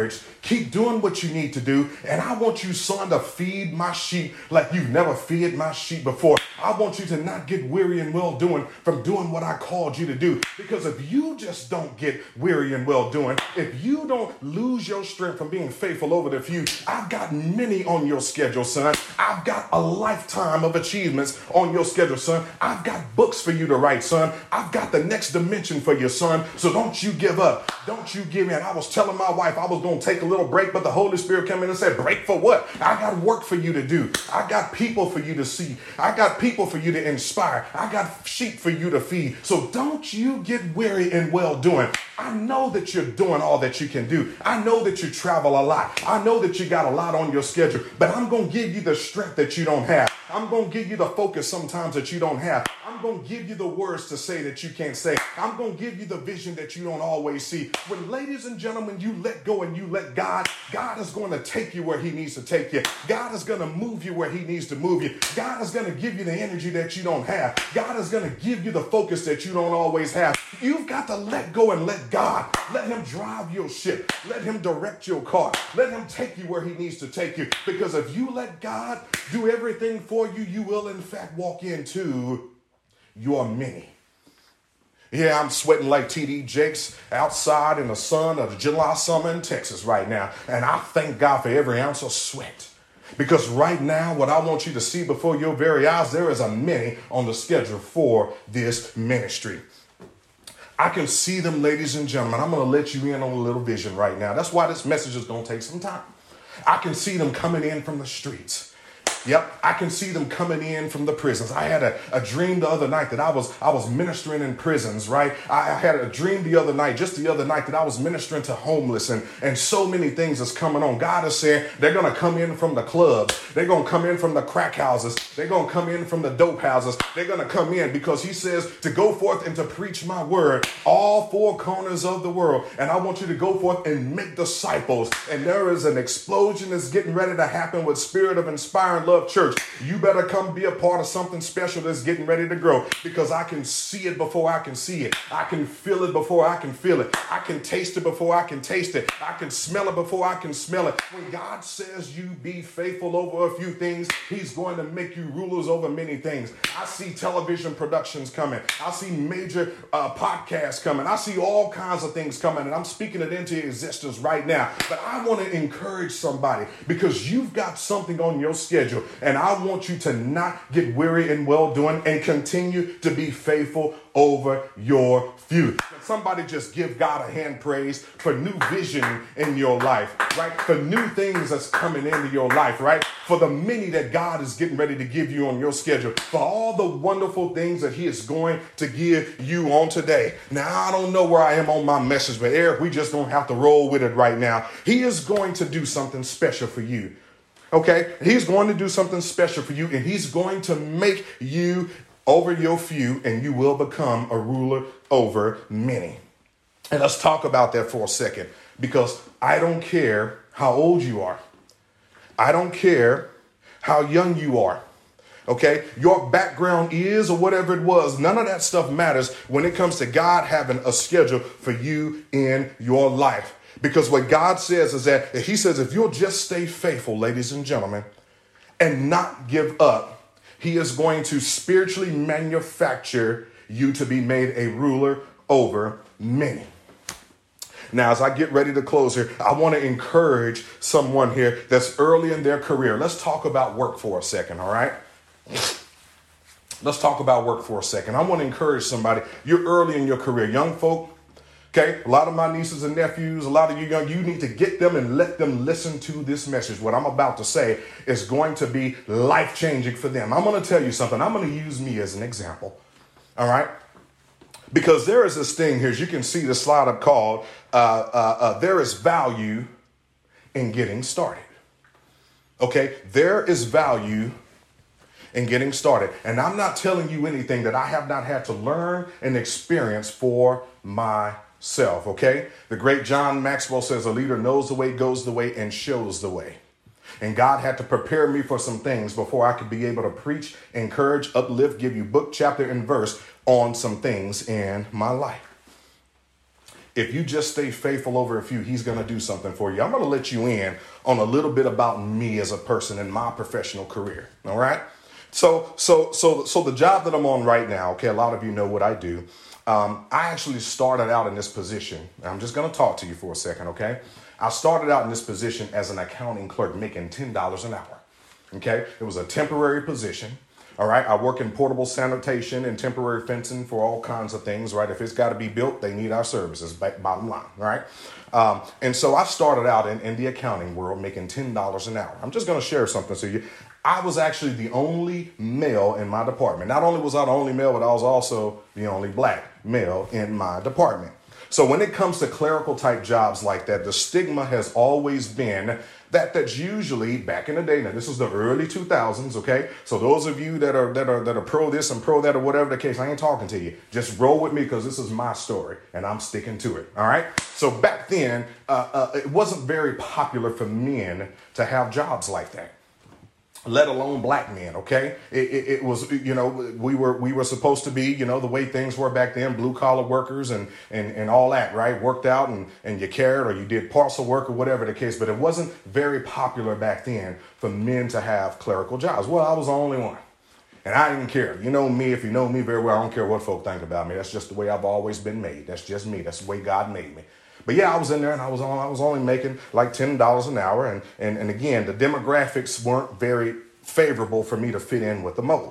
Keep doing what you need to do. And I want you, son, to feed my sheep like you've never fed my sheep before. I want you to not get weary and well doing from doing what I called you to do. Because if you just don't get weary and well doing, if you don't lose your strength from being faithful over the few, I've got many on your schedule, son. I've got a lifetime of achievements on your schedule, son. I've got books for you to write, son. I've got the next dimension for you, son. So don't you give up. Don't you give in. I was telling my wife I was going to take a little break, but the Holy Spirit came in and said, break for what? I got work for you to do. I got people for you to see. I got people for you to inspire. I got sheep for you to feed. So don't you get weary and well doing. I know that you're doing all that you can do. I know that you travel a lot. I know that you got a lot on your schedule, but I'm going to give you the strength that you don't have. I'm going to give you the focus sometimes that you don't have. I'm going to give you the words to say that you can't say. I'm going to give you the vision that you don't always see. When, ladies and gentlemen, you let go and you let God, God is going to take you where he needs to take you. God is going to move you where he needs to move you. God is going to give you the energy that you don't have. God is going to give you the focus that you don't always have. You've got to let go and let God. Let him drive your ship. Let him direct your car. Let him take you where he needs to take you. Because if you let God do everything for you, you will in fact walk into your many. Yeah, I'm sweating like TD Jakes outside in the sun of the July summer in Texas right now. And I thank God for every ounce of sweat. Because right now, what I want you to see before your very eyes, there is a many on the schedule for this ministry. I can see them, ladies and gentlemen. I'm going to let you in on a little vision right now. That's why this message is going to take some time. I can see them coming in from the streets. Yep, I can see them coming in from the prisons. I had a dream the other night that I was ministering in prisons, right? I had a dream just the other night that I was ministering to homeless and so many things is coming on. God is saying they're going to come in from the clubs. They're going to come in from the crack houses. They're going to come in from the dope houses. They're going to come in because he says to go forth and to preach my word all four corners of the world. And I want you to go forth and make disciples. And there is an explosion that's getting ready to happen with Spirit of Inspiring Love Church. You better come be a part of something special that's getting ready to grow, because I can see it before I can see it. I can feel it before I can feel it. I can taste it before I can taste it. I can smell it before I can smell it. When God says you be faithful over a few things, he's going to make you rulers over many things. I see television productions coming. I see major podcasts coming. I see all kinds of things coming, and I'm speaking it into existence right now. But I want to encourage somebody, because you've got something on your schedule. And I want you to not get weary in well doing and continue to be faithful over your few. Somebody just give God a hand praise for new vision in your life, right? For new things that's coming into your life, right? For the many that God is getting ready to give you on your schedule, for all the wonderful things that he is going to give you on today. Now, I don't know where I am on my message, but Eric, we just don't have to roll with it right now. He is going to do something special for you. Okay, he's going to do something special for you, and he's going to make you over your few, and you will become a ruler over many. And let's talk about that for a second, because I don't care how old you are. I don't care how young you are. Okay, your background is or whatever it was, none of that stuff matters when it comes to God having a schedule for you in your life. Because what God says is that he says, if you'll just stay faithful, ladies and gentlemen, and not give up, he is going to spiritually manufacture you to be made a ruler over many. Now, as I get ready to close here, I want to encourage someone here that's early in their career. Let's talk about work for a second, all right? Let's talk about work for a second. I want to encourage somebody. You're early in your career, young folk. Okay, a lot of my nieces and nephews, a lot of you young, you need to get them and let them listen to this message. What I'm about to say is going to be life-changing for them. I'm going to tell you something. I'm going to use me as an example. All right? Because there is this thing here, as you can see the slide up called, there is value in getting started. Okay, there is value in getting started. And I'm not telling you anything that I have not had to learn and experience for myself. Okay, the great John Maxwell says a leader knows the way, goes the way, and shows the way. And God had to prepare me for some things before I could be able to preach, encourage, uplift, give you book, chapter, and verse on some things in my life. if you just stay faithful over a few, he's going to do something for you. I'm going to let you in on a little bit about me as a person in my professional career. All right. So the job that I'm on right now, okay, a lot of you know what I do. I actually started out in this position. I'm just going to talk to you for a second, okay? I started out in this position as an accounting clerk making $10 an hour, okay? It was a temporary position, all right? I work in portable sanitation and temporary fencing for all kinds of things, right? If it's got to be built, they need our services, bottom line, right? And so I started out in the accounting world making $10 an hour. I'm just going to share something to you. I was actually the only male in my department. Not only was I the only male, but I was also the only black male in my department. So when it comes to clerical type jobs like that, the stigma has always been that's usually back in the day. Now, this is the early 2000s, okay? So those of you that are pro this and pro that or whatever the case, I ain't talking to you. Just roll with me because this is my story and I'm sticking to it, all right? So back then, it wasn't very popular for men to have jobs like that, let alone black men, okay? It was, you know, we were supposed to be, you know, the way things were back then, blue collar workers and all that, right? Worked out and you carried or you did parcel work or whatever the case, but it wasn't very popular back then for men to have clerical jobs. Well, I was the only one. And I didn't care. You know me, if you know me very well, I don't care what folk think about me. That's just the way I've always been made. That's just me. That's the way God made me. But yeah, I was in there and I was only making like $10 an hour. And again, the demographics weren't very favorable for me to fit in with the mold.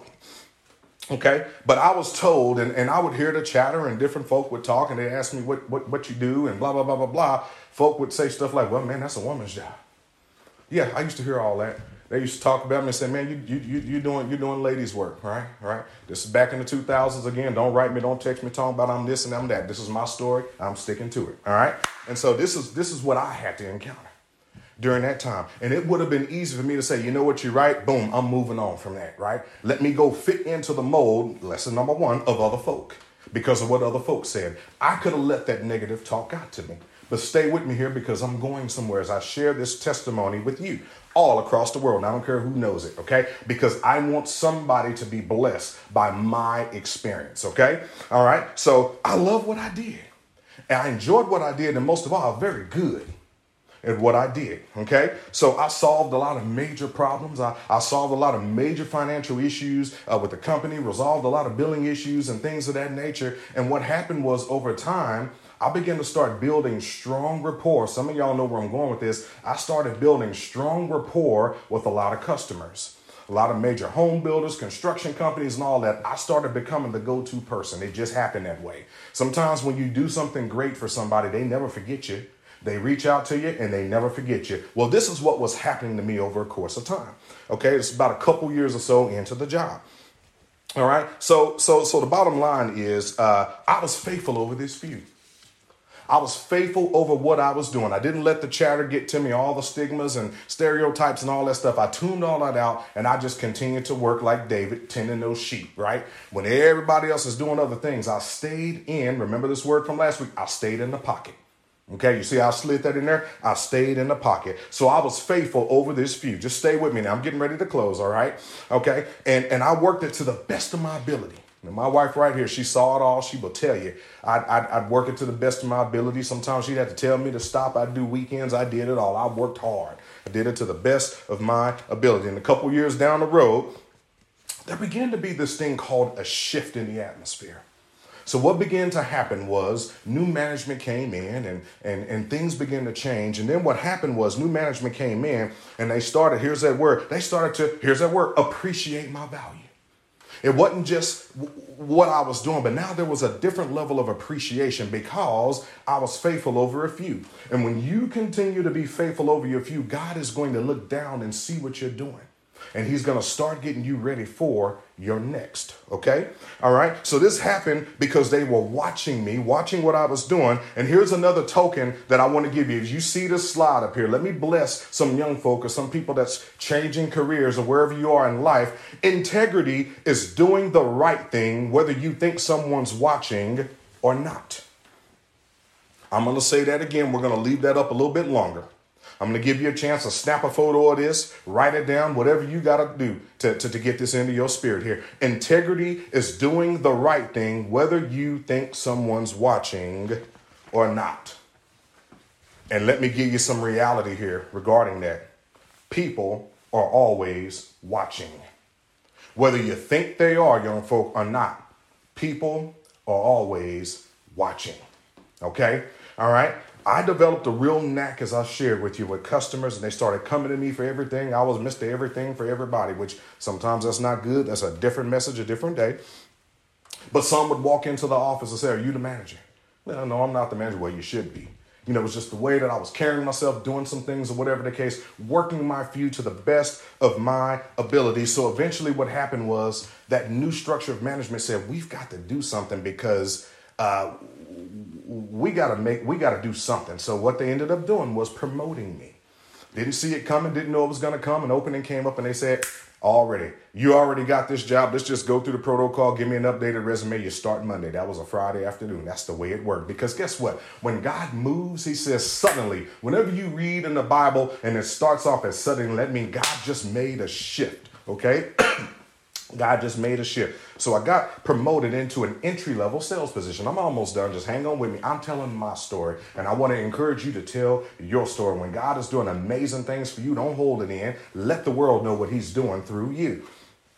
Okay. But I was told, and I would hear the chatter and different folk would talk and they ask me what you do and blah, blah, blah, blah, blah. Folk would say stuff like, well, man, that's a woman's job. Yeah, I used to hear all that. They used to talk about me and say, man, you're doing ladies' work, right? Right. This is back in the 2000s again. Don't write me, don't text me talking about I'm this and I'm that. This is my story. I'm sticking to it. All right. And so this is what I had to encounter during that time. And it would have been easy for me to say, you know what, you're right. Boom, I'm moving on from that. Right. Let me go fit into the mold. Lesson number one of other folk because of what other folks said. I could have let that negative talk out to me. But stay with me here because I'm going somewhere as I share this testimony with you all across the world. And I don't care who knows it, okay? Because I want somebody to be blessed by my experience, okay? All right? So I love what I did. And I enjoyed what I did. And most of all, I'm very good at what I did, okay? So I solved a lot of major problems. I solved a lot of major financial issues with the company, resolved a lot of billing issues and things of that nature. And what happened was over time, I began to start building strong rapport. Some of y'all know where I'm going with this. I started building strong rapport with a lot of customers, a lot of major home builders, construction companies and all that. I started becoming the go-to person. It just happened that way. Sometimes when you do something great for somebody, they never forget you. They reach out to you and they never forget you. Well, this is what was happening to me over a course of time. Okay, it's about a couple years or so into the job. All right. So the bottom line is I was faithful over this feud. I was faithful over what I was doing. I didn't let the chatter get to me, all the stigmas and stereotypes and all that stuff. I tuned all that out and I just continued to work like David, tending those sheep, right? When everybody else is doing other things, I stayed in, remember this word from last week, I stayed in the pocket. Okay, you see how I slid that in there? I stayed in the pocket. So I was faithful over this feud. Just stay with me now. I'm getting ready to close, all right? Okay, and I worked it to the best of my ability. And my wife right here, she saw it all. She will tell you, I'd work it to the best of my ability. Sometimes she'd have to tell me to stop. I'd do weekends. I did it all. I worked hard. I did it to the best of my ability. And a couple years down the road, there began to be this thing called a shift in the atmosphere. So what began to happen was new management came in and things began to change. And then what happened was new management came in and they started, here's that word, appreciate my value. It wasn't just what I was doing, but now there was a different level of appreciation because I was faithful over a few. And when you continue to be faithful over your few, God is going to look down and see what you're doing. And he's going to start getting you ready for your next. Okay. All right. So this happened because they were watching me, watching what I was doing. And here's another token that I want to give you. As you see this slide up here, let me bless some young folk or some people that's changing careers or wherever you are in life. Integrity is doing the right thing, whether you think someone's watching or not. I'm going to say that again. We're going to leave that up a little bit longer. I'm going to give you a chance to snap a photo of this, write it down, whatever you got to do to get this into your spirit here. Integrity is doing the right thing, whether you think someone's watching or not. And let me give you some reality here regarding that. People are always watching. Whether you think they are, young folk, or not, people are always watching. Okay? All right? I developed a real knack, as I shared with you, with customers, and they started coming to me for everything. I was Mr. Everything for everybody, which sometimes that's not good. That's a different message, a different day. But some would walk into the office and say, "Are you the manager?" Well, no, I'm not the manager. Well, you should be. You know, it was just the way that I was carrying myself, doing some things or whatever the case, working my few to the best of my ability. So eventually what happened was that new structure of management said, we've got to do something because we got to do something. So what they ended up doing was promoting me. Didn't see it coming, didn't know it was going to come. An opening came up and they said, you already got this job. Let's just go through the protocol. Give me an updated resume. You start Monday. That was a Friday afternoon. That's the way it worked. Because guess what? When God moves, he says suddenly. Whenever you read in the Bible and it starts off as suddenly, that means God just made a shift. Okay? God just made a shift. So I got promoted into an entry-level sales position. I'm almost done. Just hang on with me. I'm telling my story, and I want to encourage you to tell your story. When God is doing amazing things for you, don't hold it in. Let the world know what he's doing through you.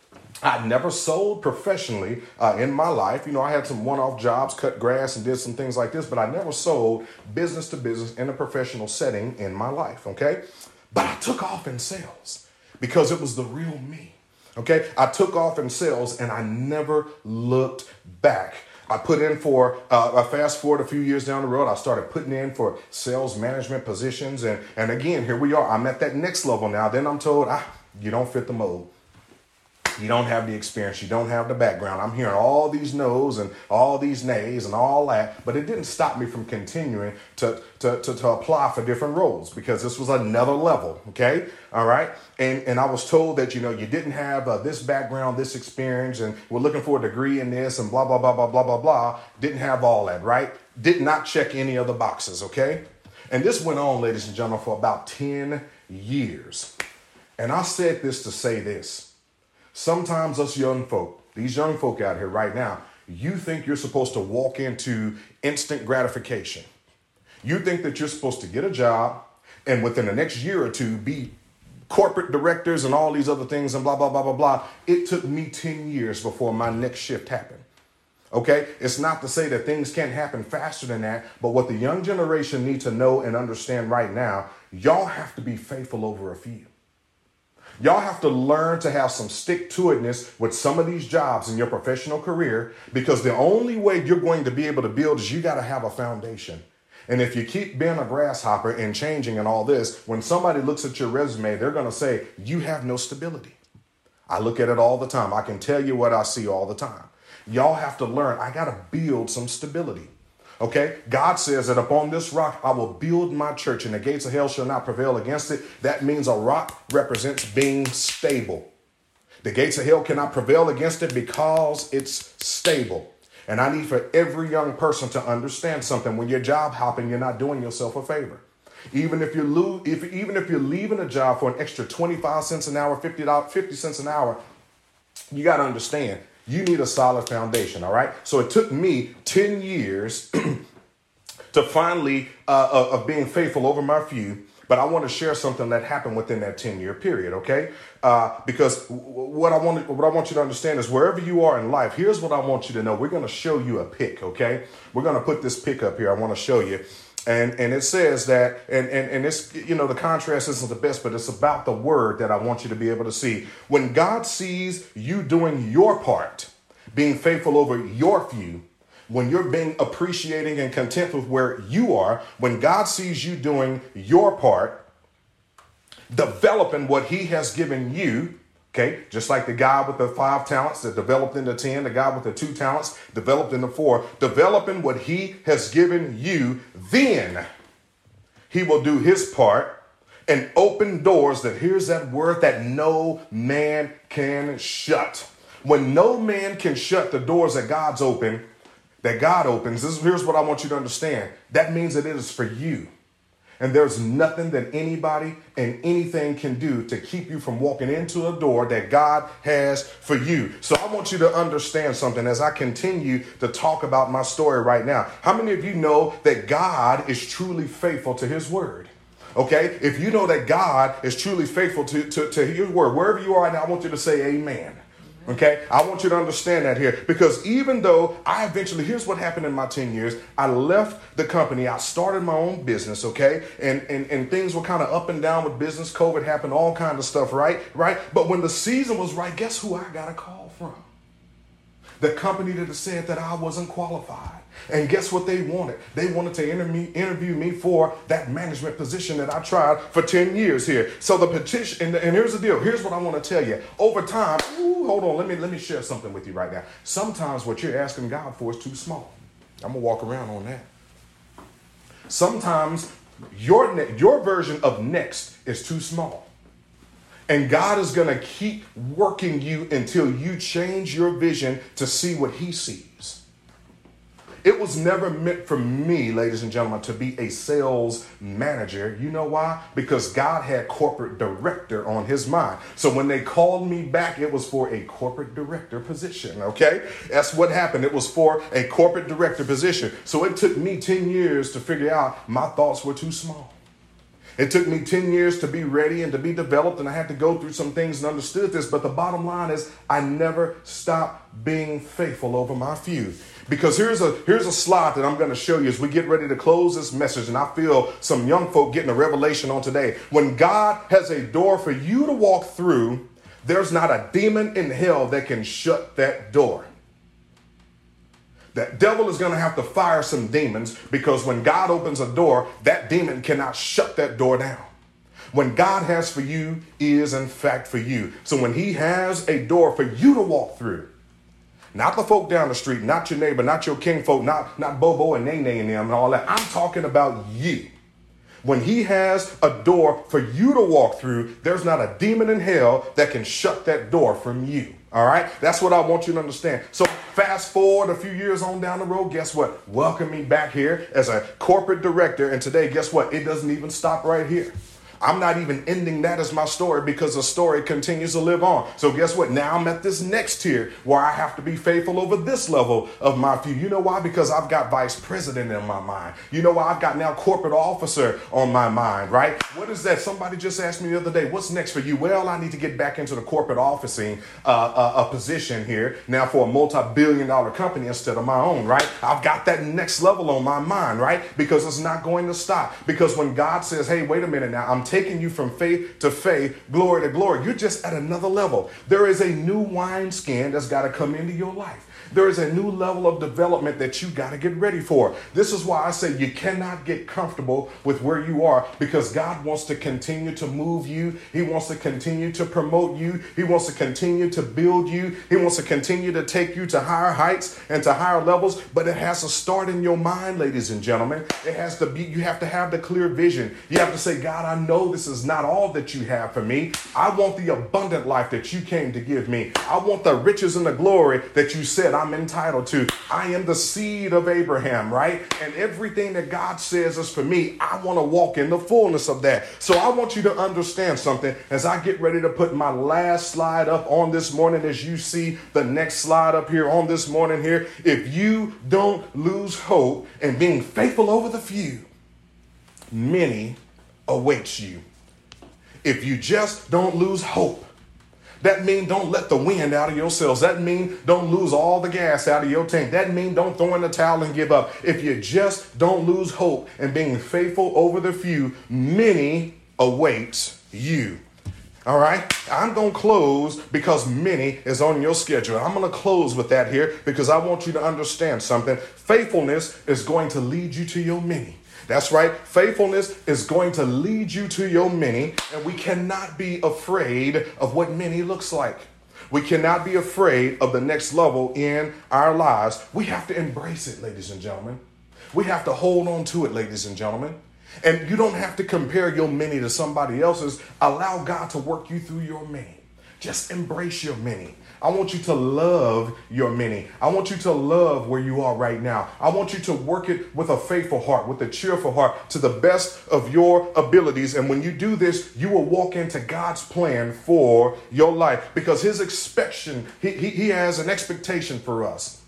I never sold professionally in my life. You know, I had some one-off jobs, cut grass and did some things like this, but I never sold business to business in a professional setting in my life, okay? But I took off in sales because it was the real me. Okay, I took off in sales and I never looked back. I put in for, I fast forward a few years down the road, I started putting in for sales management positions. And again, here we are. I'm at that next level now. Then I'm told, you don't fit the mold. You don't have the experience. You don't have the background. I'm hearing all these no's and all these nays and all that, but it didn't stop me from continuing to apply for different roles because this was another level. Okay. All right. And I was told that, you know, you didn't have this background, this experience, and we're looking for a degree in this and blah, blah, blah, blah, blah, blah, blah. Didn't have all that. Right. Did not check any of the boxes. Okay. And this went on, ladies and gentlemen, for about 10 years. And I said this to say this. Sometimes us young folk, these young folk out here right now, you think you're supposed to walk into instant gratification. You think that you're supposed to get a job and within the next year or two be corporate directors and all these other things and blah, blah, blah, blah, blah. It took me 10 years before my next shift happened. Okay, it's not to say that things can't happen faster than that, but what the young generation need to know and understand right now, y'all have to be faithful over a few. Y'all have to learn to have some stick-to-itness with some of these jobs in your professional career, because the only way you're going to be able to build is you got to have a foundation. And if you keep being a grasshopper and changing and all this, when somebody looks at your resume, they're going to say, you have no stability. I look at it all the time. I can tell you what I see all the time. Y'all have to learn. I got to build some stability. Okay, God says that upon this rock, I will build my church and the gates of hell shall not prevail against it. That means a rock represents being stable. The gates of hell cannot prevail against it because it's stable. And I need for every young person to understand something. When you're job hopping, you're not doing yourself a favor. Even if you're leaving a job for an extra 25 cents an hour, 50 cents an hour, you got to understand. You need a solid foundation, all right? So it took me 10 years to finally, of being faithful over my few, but I want to share something that happened within that 10-year period, okay? Because what I want you to understand is wherever you are in life, here's what I want you to know. We're going to show you a pic, okay? We're going to put this pic up here. I want to show you. And it says that, and it's, you know, the contrast isn't the best, but it's about the word that I want you to be able to see. When God sees you doing your part, being faithful over your few, when you're being appreciating and content with where you are, when God sees you doing your part, developing what he has given you, okay, just like the guy with the 5 talents that developed into 10, the guy with the 2 talents developed into 4, developing what he has given you, then he will do his part and open doors that, here's that word, that no man can shut. When no man can shut the doors that God opens, here's what I want you to understand. That means that it is for you. And there's nothing that anybody and anything can do to keep you from walking into a door that God has for you. So I want you to understand something as I continue to talk about my story right now. How many of you know that God is truly faithful to his word? Okay, if you know that God is truly faithful to his word, wherever you are right now, I want you to say amen. Okay, I want you to understand that here, because even though here's what happened in my 10 years. I left the company. I started my own business. Okay. And things were kind of up and down with business. COVID happened, all kinds of stuff. Right. But when the season was right, guess who I got a call from? The company that said that I wasn't qualified. And guess what they wanted? They wanted to interview me for that management position that I tried for 10 years here. So the petition, and here's the deal. Here's what I want to tell you. Over time, hold on, let me share something with you right now. Sometimes what you're asking God for is too small. I'm going to walk around on that. Sometimes your version of next is too small. And God is going to keep working you until you change your vision to see what he sees. It was never meant for me, ladies and gentlemen, to be a sales manager. You know why? Because God had corporate director on his mind. So when they called me back, it was for a corporate director position. Okay, that's what happened. It was for a corporate director position. So it took me 10 years to figure out my thoughts were too small. It took me 10 years to be ready and to be developed, and I had to go through some things and understood this. But the bottom line is I never stopped being faithful over my few. Because here's a slide that I'm going to show you as we get ready to close this message. And I feel some young folk getting a revelation on today. When God has a door for you to walk through, there's not a demon in hell that can shut that door. That devil is going to have to fire some demons, because when God opens a door, that demon cannot shut that door down. When God has for you is in fact for you. So when he has a door for you to walk through, not the folk down the street, not your neighbor, not your kinfolk, not Bobo and Nene and them and all that. I'm talking about you. When he has a door for you to walk through, there's not a demon in hell that can shut that door from you. All right. That's what I want you to understand. So fast forward a few years on down the road. Guess what? Welcome me back here as a corporate director. And today, guess what? It doesn't even stop right here. I'm not even ending that as my story, because the story continues to live on. So guess what? Now I'm at this next tier where I have to be faithful over this level of my few. You know why? Because I've got vice president in my mind. You know why? I've got now corporate officer on my mind, right? What is that? Somebody just asked me the other day, what's next for you? Well, I need to get back into the corporate officing a position here now for a multi-billion-dollar company instead of my own, right? I've got that next level on my mind, right? Because it's not going to stop. Because when God says, hey, wait a minute now, I'm taking you from faith to faith, glory to glory. You're just at another level. There is a new wineskin that's got to come into your life. There is a new level of development that you got to get ready for. This is why I say you cannot get comfortable with where you are, because God wants to continue to move you. He wants to continue to promote you. He wants to continue to build you. He wants to continue to take you to higher heights and to higher levels. But it has to start in your mind, ladies and gentlemen. It has to be, you have to have the clear vision. You have to say, God, I know this is not all that you have for me. I want the abundant life that you came to give me. I want the riches and the glory that you said I'm entitled to. I am the seed of Abraham, right? And everything that God says is for me. I want to walk in the fullness of that. So I want you to understand something as I get ready to put my last slide up on this morning, as you see the next slide up here on this morning here. If you don't lose hope and being faithful over the few, many awaits you. If you just don't lose hope, that means don't let the wind out of your sails. That means don't lose all the gas out of your tank. That means don't throw in the towel and give up. If you just don't lose hope and being faithful over the few, many awaits you. All right. I'm going to close because many is on your schedule. I'm going to close with that here because I want you to understand something. Faithfulness is going to lead you to your many. That's right. Faithfulness is going to lead you to your many, and we cannot be afraid of what many looks like. We cannot be afraid of the next level in our lives. We have to embrace it, ladies and gentlemen. We have to hold on to it, ladies and gentlemen. And you don't have to compare your many to somebody else's. Allow God to work you through your many. Just embrace your many. I want you to love your many. I want you to love where you are right now. I want you to work it with a faithful heart, with a cheerful heart, to the best of your abilities. And when you do this, you will walk into God's plan for your life, because his expectation, he has an expectation for us.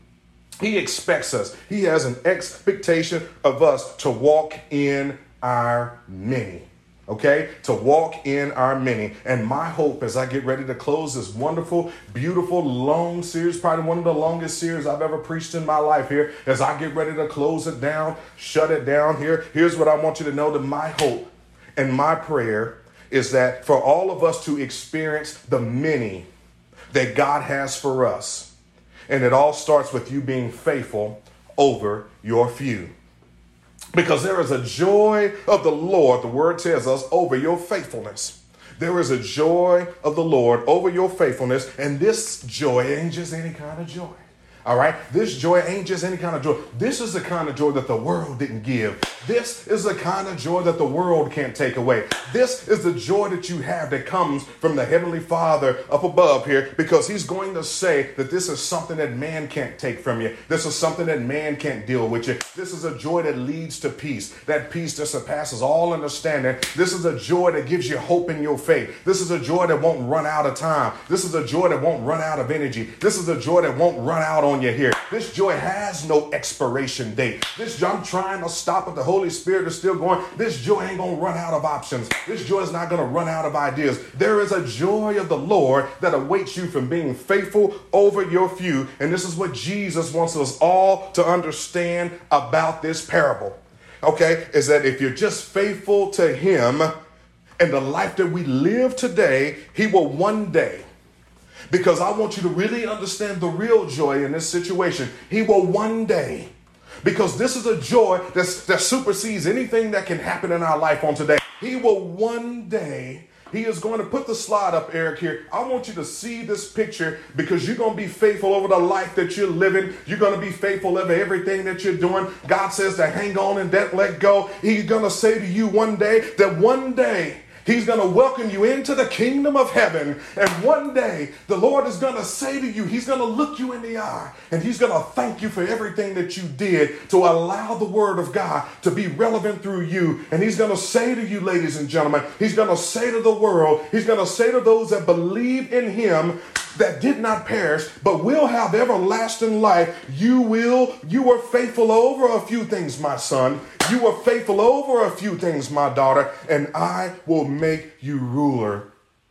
He expects us. He has an expectation of us to walk in our many. Okay, to walk in our many. And my hope as I get ready to close this wonderful, beautiful, long series, probably one of the longest series I've ever preached in my life here, as I get ready to close it down, shut it down here. Here's what I want you to know, that my hope and my prayer is that for all of us to experience the many that God has for us. And it all starts with you being faithful over your few. Because there is a joy of the Lord, the word tells us, over your faithfulness. There is a joy of the Lord over your faithfulness. And this joy ain't just any kind of joy. All right. This joy ain't just any kind of joy. This is the kind of joy that the world didn't give. This is the kind of joy that the world can't take away. This is the joy that you have that comes from the Heavenly Father up above here, because he's going to say that this is something that man can't take from you. This is something that man can't deal with you. This is a joy that leads to peace, that peace that surpasses all understanding. This is a joy that gives you hope in your faith. This is a joy that won't run out of time. This is a joy that won't run out of energy. This is a joy that won't run out on you here. This joy has no expiration date. This joy, I'm trying to stop it. The Holy Spirit is still going. This joy ain't going to run out of options. This joy is not going to run out of ideas. There is a joy of the Lord that awaits you from being faithful over your few. And this is what Jesus wants us all to understand about this parable. Okay, is that if you're just faithful to him and the life that we live today, he will one day, because I want you to really understand the real joy in this situation. He will one day, because this is a joy that supersedes anything that can happen in our life on today. He will one day, he is going to put the slide up, Eric, here. I want you to see this picture, because you're going to be faithful over the life that you're living. You're going to be faithful over everything that you're doing. God says to hang on and don't let go. He's going to say to you one day that one day, he's going to welcome you into the kingdom of heaven. And one day the Lord is going to say to you, he's going to look you in the eye, and he's going to thank you for everything that you did to allow the word of God to be relevant through you. And he's going to say to you, ladies and gentlemen, he's going to say to the world, he's going to say to those that believe in him, that did not perish, but will have everlasting life. You were faithful over a few things, my son. You were faithful over a few things, my daughter, and I will make you ruler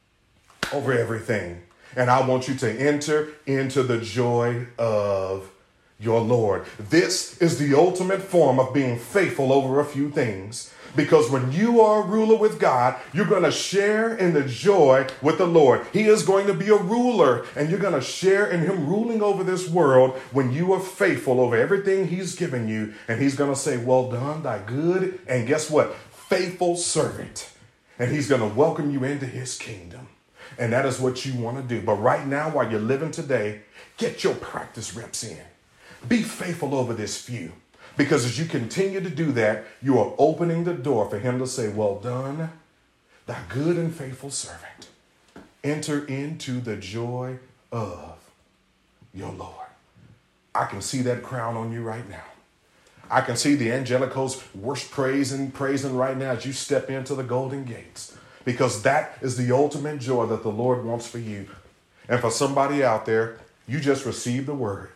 over everything. And I want you to enter into the joy of your Lord. This is the ultimate form of being faithful over a few things. Because when you are a ruler with God, you're going to share in the joy with the Lord. He is going to be a ruler, and you're going to share in him ruling over this world when you are faithful over everything he's given you. And he's going to say, well done, thy good, and guess what? Faithful servant. And he's going to welcome you into his kingdom. And that is what you want to do. But right now, while you're living today, get your practice reps in. Be faithful over this few. Because as you continue to do that, you are opening the door for him to say, well done, thy good and faithful servant. Enter into the joy of your Lord. I can see that crown on you right now. I can see the angelic host praising right now as you step into the golden gates. Because that is the ultimate joy that the Lord wants for you. And for somebody out there, you just received the word.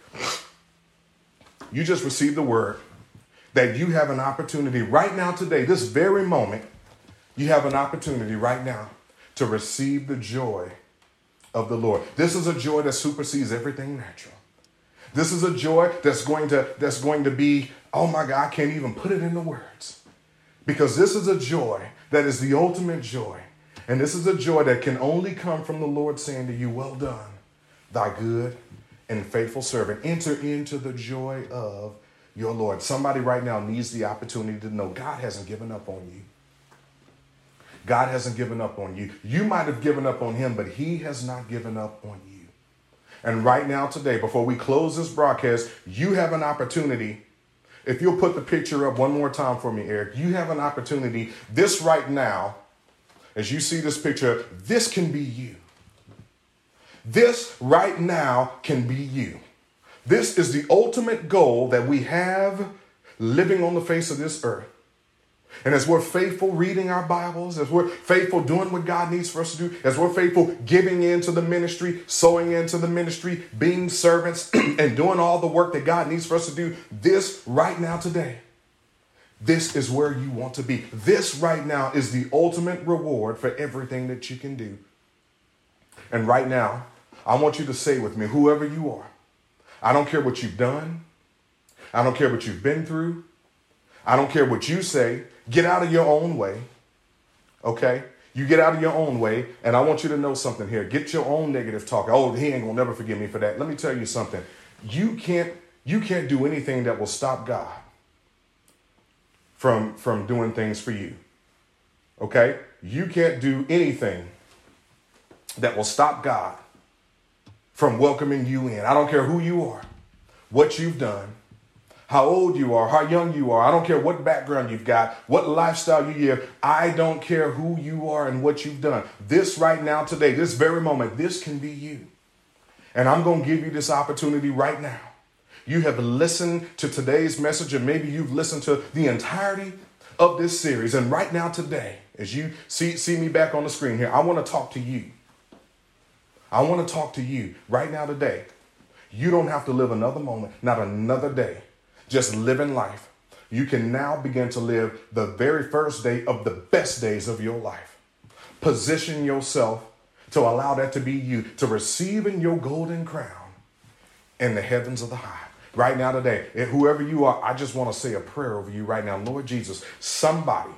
You just received the word that you have an opportunity right now today, this very moment, you have an opportunity right now to receive the joy of the Lord. This is a joy that supersedes everything natural. This is a joy that's going to be, oh my God, I can't even put it into words. Because this is a joy that is the ultimate joy. And this is a joy that can only come from the Lord saying to you, well done, thy good and faithful servant. Enter into the joy of your Lord. Somebody right now needs the opportunity to know God hasn't given up on you. God hasn't given up on you. You might have given up on him, but he has not given up on you. And right now today, before we close this broadcast, you have an opportunity. If you'll put the picture up one more time for me, Eric, you have an opportunity. This right now, as you see this picture, this can be you. This right now can be you. This is the ultimate goal that we have living on the face of this earth. And as we're faithful reading our Bibles, as we're faithful doing what God needs for us to do, as we're faithful giving into the ministry, sowing into the ministry, being servants, and doing all the work that God needs for us to do, this right now today, this is where you want to be. This right now is the ultimate reward for everything that you can do. And right now, I want you to say with me, whoever you are, I don't care what you've done. I don't care what you've been through. I don't care what you say. Get out of your own way. Okay? You get out of your own way. And I want you to know something here. Get your own negative talk. Oh, he ain't gonna never forgive me for that. Let me tell you something. You can't do anything that will stop God from doing things for you. Okay? You can't do anything that will stop God from welcoming you in. I don't care who you are, what you've done, how old you are, how young you are. I don't care what background you've got, what lifestyle you live. I don't care who you are and what you've done. This right now, today, this very moment, this can be you. And I'm going to give you this opportunity right now. You have listened to today's message, and maybe you've listened to the entirety of this series. And right now today, as you see me back on the screen here, I want to talk to you. I want to talk to you right now today. You don't have to live another moment, not another day. Just living life. You can now begin to live the very first day of the best days of your life. Position yourself to allow that to be you, to receive in your golden crown in the heavens of the high. Right now today, whoever you are, I just want to say a prayer over you right now. Lord Jesus, somebody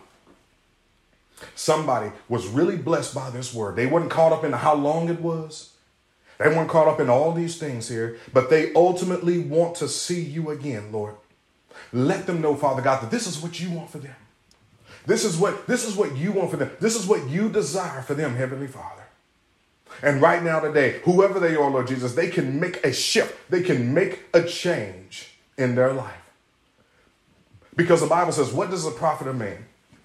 was really blessed by this word. They weren't caught up in how long it was. They weren't caught up in all these things here, but they ultimately want to see you again, Lord. Let them know, Father God, that this is what you want for them. This is what you want for them. This is what you desire for them, Heavenly Father. And right now today, whoever they are, Lord Jesus, they can make a shift. They can make a change in their life. Because the Bible says, what does it profit a man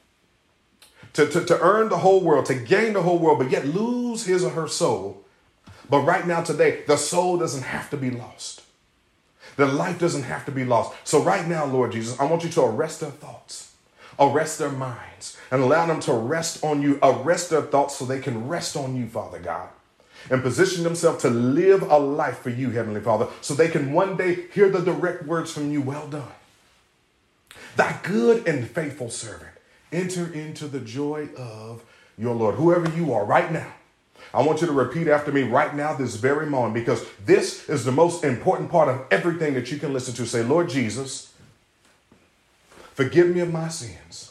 to earn the whole world, to gain the whole world, but yet lose his or her soul? But right now today, the soul doesn't have to be lost. The life doesn't have to be lost. So right now, Lord Jesus, I want you to arrest their thoughts, arrest their minds, and allow them to rest on you, arrest their thoughts so they can rest on you, Father God, and position themselves to live a life for you, Heavenly Father, so they can one day hear the direct words from you. Well done, thy good and faithful servant. Enter into the joy of your Lord. Whoever you are right now, I want you to repeat after me right now, this very moment, because this is the most important part of everything that you can listen to. Say, Lord Jesus, forgive me of my sins.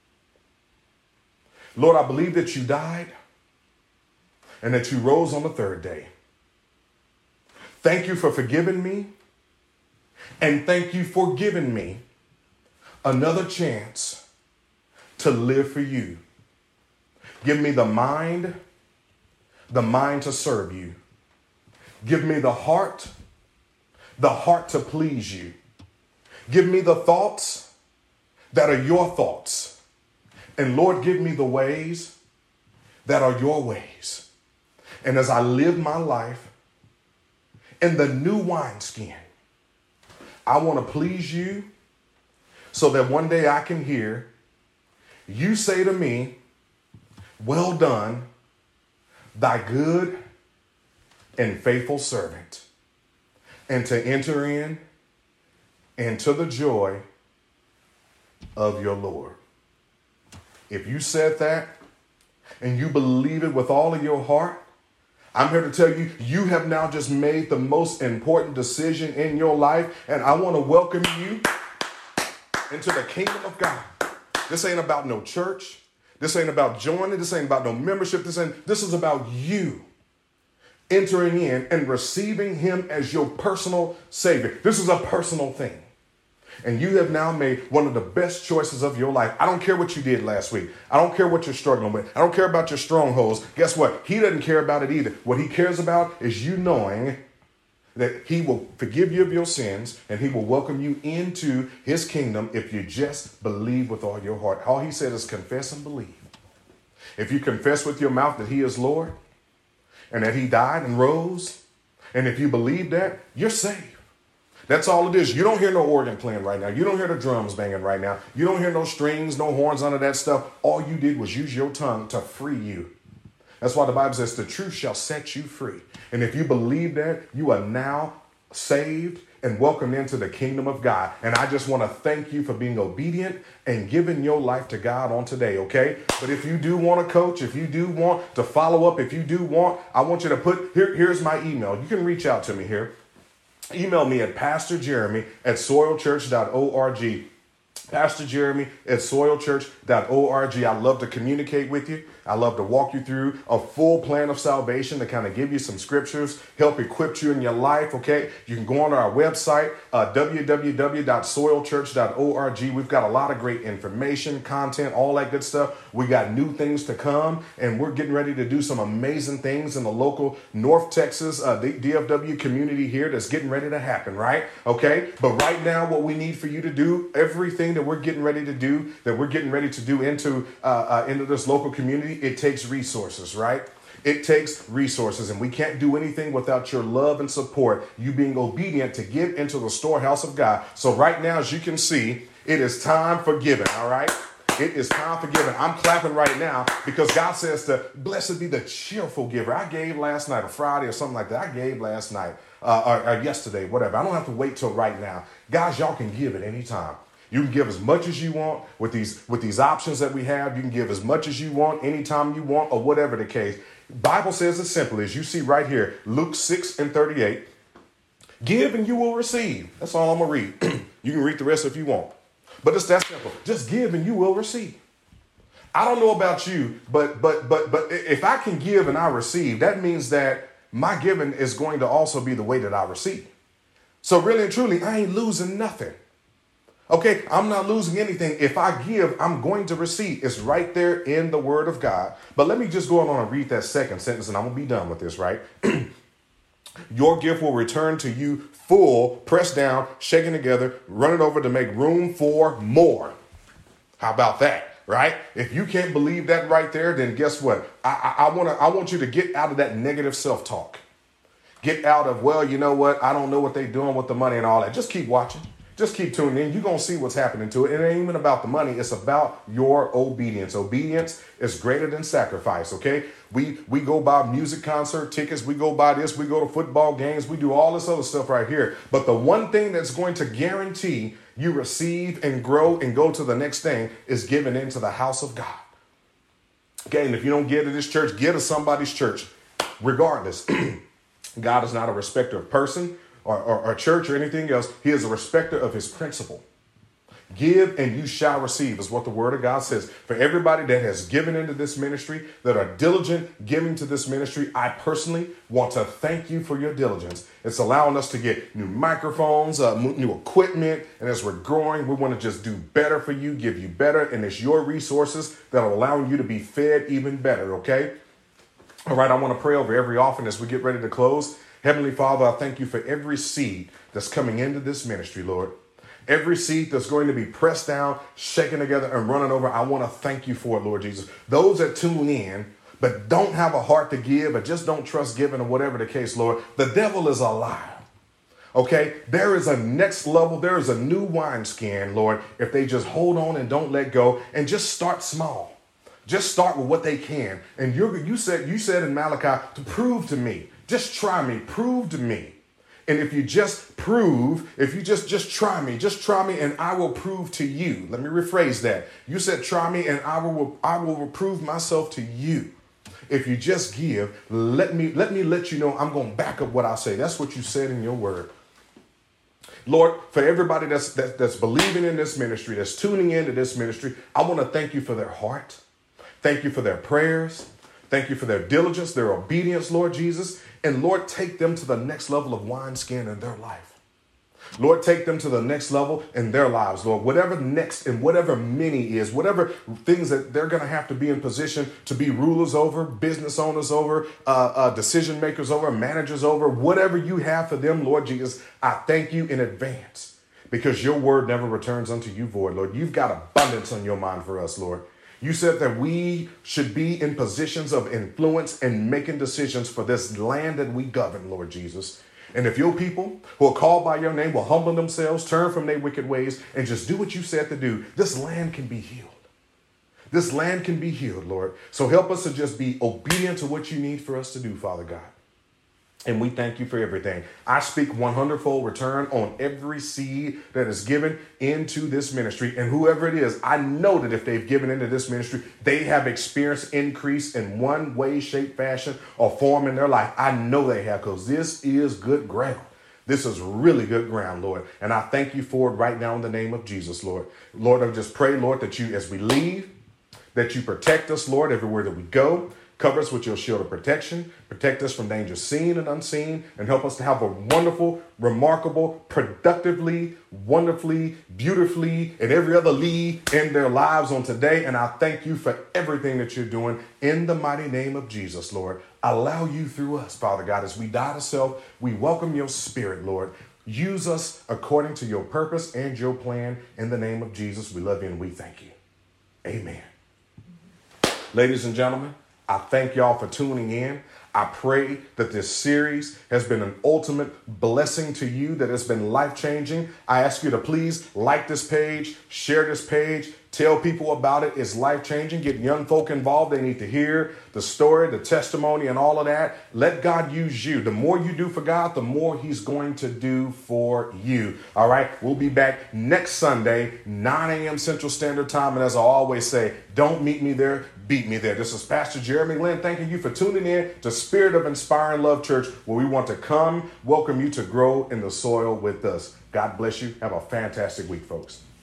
Lord, I believe that you died and that you rose on the third day. Thank you for forgiving me, and thank you for giving me another chance to live for you. Give me the mind to serve you. Give me the heart to please you. Give me the thoughts that are your thoughts. And Lord, give me the ways that are your ways. And as I live my life in the new wineskin, I want to please you so that one day I can hear you say to me, well done, thy good and faithful servant, and to enter into the joy of your Lord. If you said that and you believe it with all of your heart, I'm here to tell you, you have now just made the most important decision in your life, and I want to welcome you into the kingdom of God. This ain't about no church. This ain't about joining. This ain't about no membership. This is about you entering in and receiving him as your personal savior. This is a personal thing. And you have now made one of the best choices of your life. I don't care what you did last week. I don't care what you're struggling with. I don't care about your strongholds. Guess what? He doesn't care about it either. What he cares about is you knowing that he will forgive you of your sins and he will welcome you into his kingdom if you just believe with all your heart. All he said is confess and believe. If you confess with your mouth that he is Lord and that he died and rose. And if you believe that, you're saved. That's all it is. You don't hear no organ playing right now. You don't hear the drums banging right now. You don't hear no strings, no horns, none of that stuff. All you did was use your tongue to free you. That's why the Bible says the truth shall set you free. And if you believe that, you are now saved and welcomed into the kingdom of God. And I just want to thank you for being obedient and giving your life to God on today, okay? But if you do want to coach, if you do want to follow up, if you do want, I want you to put, here's my email. You can reach out to me here. Email me at pastorjeremy@soilchurch.org. pastorjeremy@soilchurch.org. I love to communicate with you. I love to walk you through a full plan of salvation to kind of give you some scriptures, help equip you in your life, okay? You can go on to our website, www.soilchurch.org. We've got a lot of great information, content, all that good stuff. We got new things to come, and we're getting ready to do some amazing things in the local North Texas DFW community here that's getting ready to happen, right? Okay? But right now, what we need for you to do, everything that we're getting ready to do, into this local community, it takes resources, right? It takes resources, and we can't do anything without your love and support, you being obedient to give into the storehouse of God. So right now, as you can see, it is time for giving, all right? It is time for giving. I'm clapping right now because God says to blessed be the cheerful giver. I gave last night or Friday or something like that. I gave last night or yesterday, whatever. I don't have to wait till right now. Guys, y'all can give at any time. You can give as much as you want with these options that we have. You can give as much as you want, anytime you want, or whatever the case. Bible says as simple as you see right here, Luke 6:38. Give and you will receive. That's all I'm going to read. You can read the rest if you want. But it's that simple. Just give and you will receive. I don't know about you, but if I can give and I receive, that means that my giving is going to also be the way that I receive. So really and truly, I ain't losing nothing. Okay, I'm not losing anything. If I give, I'm going to receive. It's right there in the word of God. But let me just go on and read that second sentence, and I'm going to be done with this, right? Your gift will return to you full, pressed down, shaken together, running over to make room for more. How about that, right? If you can't believe that right there, then guess what? I want you to get out of that negative self-talk. Get out of, well, you know what? I don't know what they're doing with the money and all that. Just keep watching. Just keep tuning in. You're going to see what's happening to it. It ain't even about the money. It's about your obedience. Obedience is greater than sacrifice, okay? We go buy music concert tickets. We go buy this. We go to football games. We do all this other stuff right here. But the one thing that's going to guarantee you receive and grow and go to the next thing is giving into the house of God. Okay, and if you don't give to this church, give to somebody's church. Regardless, God is not a respecter of person or church or anything else. He is a respecter of his principle. Give and you shall receive is what the word of God says. For everybody that has given into this ministry, that are diligent giving to this ministry, I personally want to thank you for your diligence. It's allowing us to get new microphones, new equipment. And as we're growing, we want to just do better for you, give you better. And it's your resources that are allowing you to be fed even better. Okay. All right. I want to pray over every offering as we get ready to close. Heavenly Father, I thank you for every seed that's coming into this ministry, Lord. Every seed that's going to be pressed down, shaken together, and running over, I want to thank you for it, Lord Jesus. Those that tune in but don't have a heart to give or just don't trust giving or whatever the case, Lord, the devil is a liar. Okay, there is a next level. There is a new wineskin, Lord, if they just hold on and don't let go and just start small. Just start with what they can. And you said in Malachi to prove to me. Just try me, prove to me. And if you just prove, if you just try me and I will prove to you. Let me rephrase that. You said, try me and I will prove myself to you. If you just give, let me let you know I'm going to back up what I say. That's what you said in your word. Lord, for everybody that's believing in this ministry, that's tuning into this ministry, I want to thank you for their heart. Thank you for their prayers. Thank you for their diligence, their obedience, Lord Jesus. And Lord, take them to the next level of wineskin in their life. Lord, take them to the next level in their lives, Lord. Whatever next and whatever many is, whatever things that they're going to have to be in position to be rulers over, business owners over, decision makers over, managers over, whatever you have for them, Lord Jesus, I thank you in advance because your word never returns unto you void, Lord. You've got abundance on your mind for us, Lord. You said that we should be in positions of influence and making decisions for this land that we govern, Lord Jesus. And if your people who are called by your name will humble themselves, turn from their wicked ways, and just do what you said to do, this land can be healed. This land can be healed, Lord. So help us to just be obedient to what you need for us to do, Father God. And we thank you for everything. I speak 100-fold return on every seed that is given into this ministry. And whoever it is, I know that if they've given into this ministry, they have experienced increase in one way, shape, fashion, or form in their life. I know they have, because this is good ground. This is really good ground, Lord. And I thank you for it right now in the name of Jesus, Lord. Lord, I just pray, Lord, that you, as we leave, that you protect us, Lord, everywhere that we go. Cover us with your shield of protection. Protect us from danger seen and unseen. And help us to have a wonderful, remarkable, productively, wonderfully, beautifully, and every other Lee in their lives on today. And I thank you for everything that you're doing in the mighty name of Jesus, Lord. Allow you through us, Father God. As we die to self, we welcome your spirit, Lord. Use us according to your purpose and your plan. In the name of Jesus, we love you and we thank you. Amen. Ladies and gentlemen, I thank y'all for tuning in. I pray that this series has been an ultimate blessing to you, that it's been life-changing. I ask you to please like this page, share this page, tell people about it. It's life-changing. Get young folk involved. They need to hear the story, the testimony, and all of that. Let God use you. The more you do for God, the more he's going to do for you. All right. We'll be back next Sunday, 9 a.m. Central Standard Time. And as I always say, don't meet me there, beat me there. This is Pastor Jeremy Lynn thanking you for tuning in to Spirit of Inspiring Love Church, where we want to come welcome you to grow in the soil with us. God bless you. Have a fantastic week, folks.